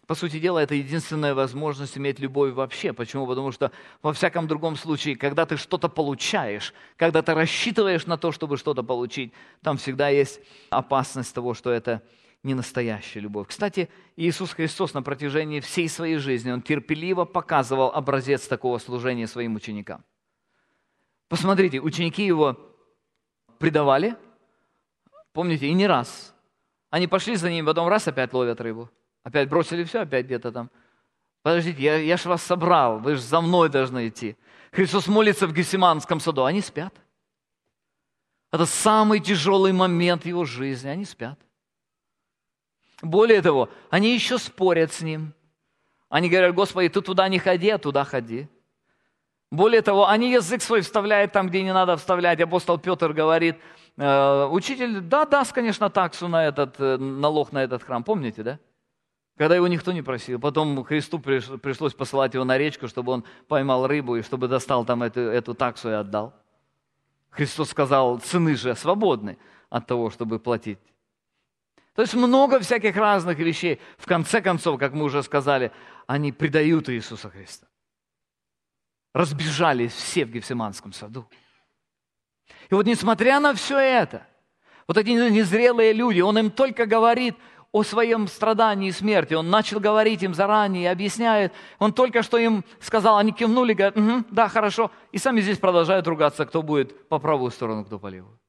По сути дела, это единственная возможность иметь любовь вообще. Почему? Потому что во всяком другом случае, когда ты что-то получаешь, когда ты рассчитываешь на то, чтобы что-то получить, там всегда есть опасность того, что это не настоящая любовь. Кстати, Иисус Христос на протяжении всей своей жизни, Он терпеливо показывал образец такого служения своим ученикам. Посмотрите, ученики Его предавали, помните, и не раз. Они пошли за Ним, потом раз опять ловят рыбу. Опять бросили все, опять где-то там. Подождите, я, я же вас собрал, вы же за мной должны идти. Христос молится в Гефсиманском саду, они спят. Это самый тяжелый момент Его жизни, они спят. Более того, они еще спорят с Ним. Они говорят: Господи, ты туда не ходи, а туда ходи. Более того, они язык свой вставляют там, где не надо вставлять. Апостол Петр говорит: учитель, да, даст, конечно, таксу на этот, налог на этот храм. Помните, да? Когда его никто не просил. Потом Христу пришлось посылать его на речку, чтобы он поймал рыбу и чтобы достал там эту, эту таксу и отдал. Христос сказал: сыны же свободны от того, чтобы платить. То есть много всяких разных вещей. В конце концов, как мы уже сказали, они предают Иисуса Христа. Разбежались все в Гефсиманском саду. И вот несмотря на все это, вот эти незрелые люди, Он им только говорит о своем страдании и смерти. Он начал говорить им заранее, объясняет. Он только что им сказал, они кивнули, говорят: угу, да, хорошо. И сами здесь продолжают ругаться, кто будет по правую сторону, кто по левую.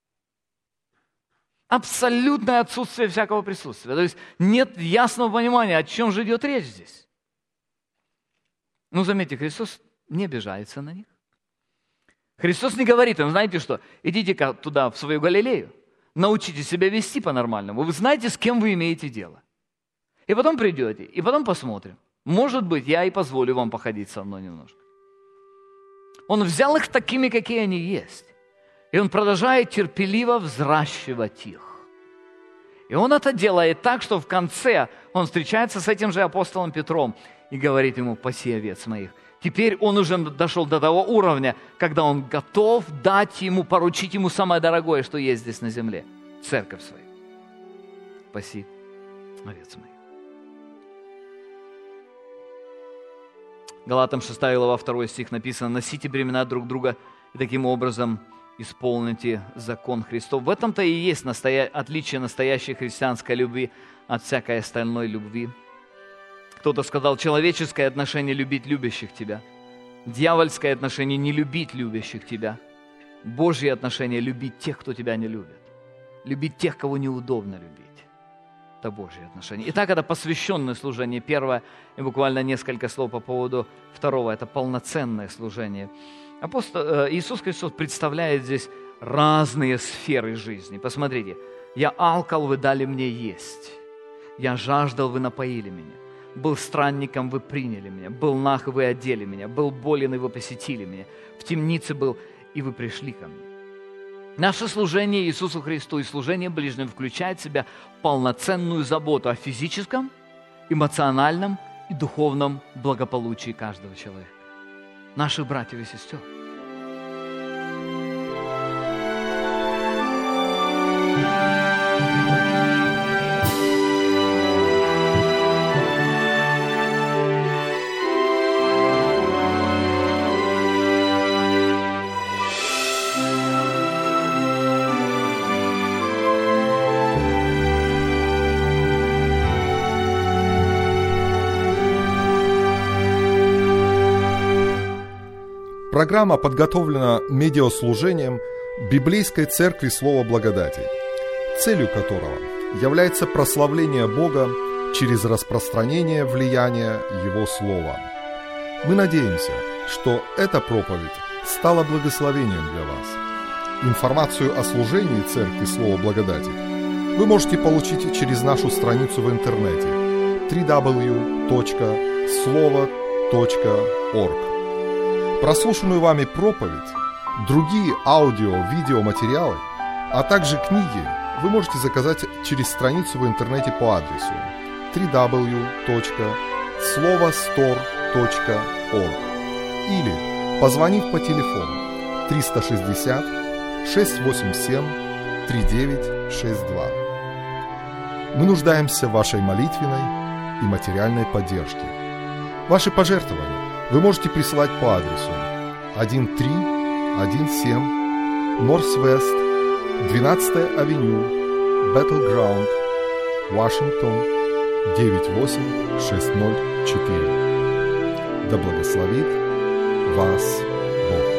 Абсолютное отсутствие всякого присутствия. То есть нет ясного понимания, о чем же идет речь здесь. Ну, заметьте, Христос не обижается на них. Христос не говорит им: знаете что, идите-ка туда, в свою Галилею, научите себя вести по-нормальному. Вы знаете, с кем вы имеете дело. И потом придете, и потом посмотрим. Может быть, я и позволю вам походить со мной немножко. Он взял их такими, какие они есть. И Он продолжает терпеливо взращивать их. И Он это делает так, что в конце Он встречается с этим же апостолом Петром и говорит ему: паси овец моих. Теперь он уже дошел до того уровня, когда он готов дать ему, поручить ему самое дорогое, что есть здесь на земле. Церковь свою. Паси овец моих. Галатам шестая глава, второй стих написано: носите бремена друг друга и таким образом исполните закон Христов. В этом-то и есть настоя... отличие настоящей христианской любви от всякой остальной любви. Кто-то сказал: человеческое отношение любить любящих тебя, дьявольское отношение не любить любящих тебя, Божье отношение любить тех, кто тебя не любит, любить тех, кого неудобно любить. Это Божье отношение. Итак, это посвященное служение первое, и буквально несколько слов по поводу второго. Это полноценное служение. Апостол Иисус Христос представляет здесь разные сферы жизни. Посмотрите: я алкал, вы дали мне есть, я жаждал, вы напоили меня. Был странником, вы приняли меня. Был наг, вы одели меня. Был болен, и вы посетили меня. В темнице был, и вы пришли ко мне. Наше служение Иисусу Христу и служение ближним включает в себя полноценную заботу о физическом, эмоциональном и духовном благополучии каждого человека. Наших братьев и сестер. Программа подготовлена медиаслужением Библейской Церкви Слова Благодати, целью которого является прославление Бога через распространение влияния Его Слова. Мы надеемся, что эта проповедь стала благословением для вас. Информацию о служении Церкви Слова Благодати вы можете получить через нашу страницу в интернете дабл ю дабл ю дабл ю точка слово точка орг. Прослушанную вами проповедь, другие аудио-видеоматериалы, а также книги вы можете заказать через страницу в интернете по адресу дабл ю дабл ю дабл ю точка слово стор точка орг или позвонив по телефону триста шестьдесят шестьсот восемьдесят семь тридцать девять шестьдесят два. Мы нуждаемся в вашей молитвенной и материальной поддержки. Ваши пожертвования вы можете присылать по адресу тысяча триста семнадцать Northwest двенадцатая авеню, Battleground, Вашингтон, девять восемь шесть ноль четыре. Да благословит вас Бог.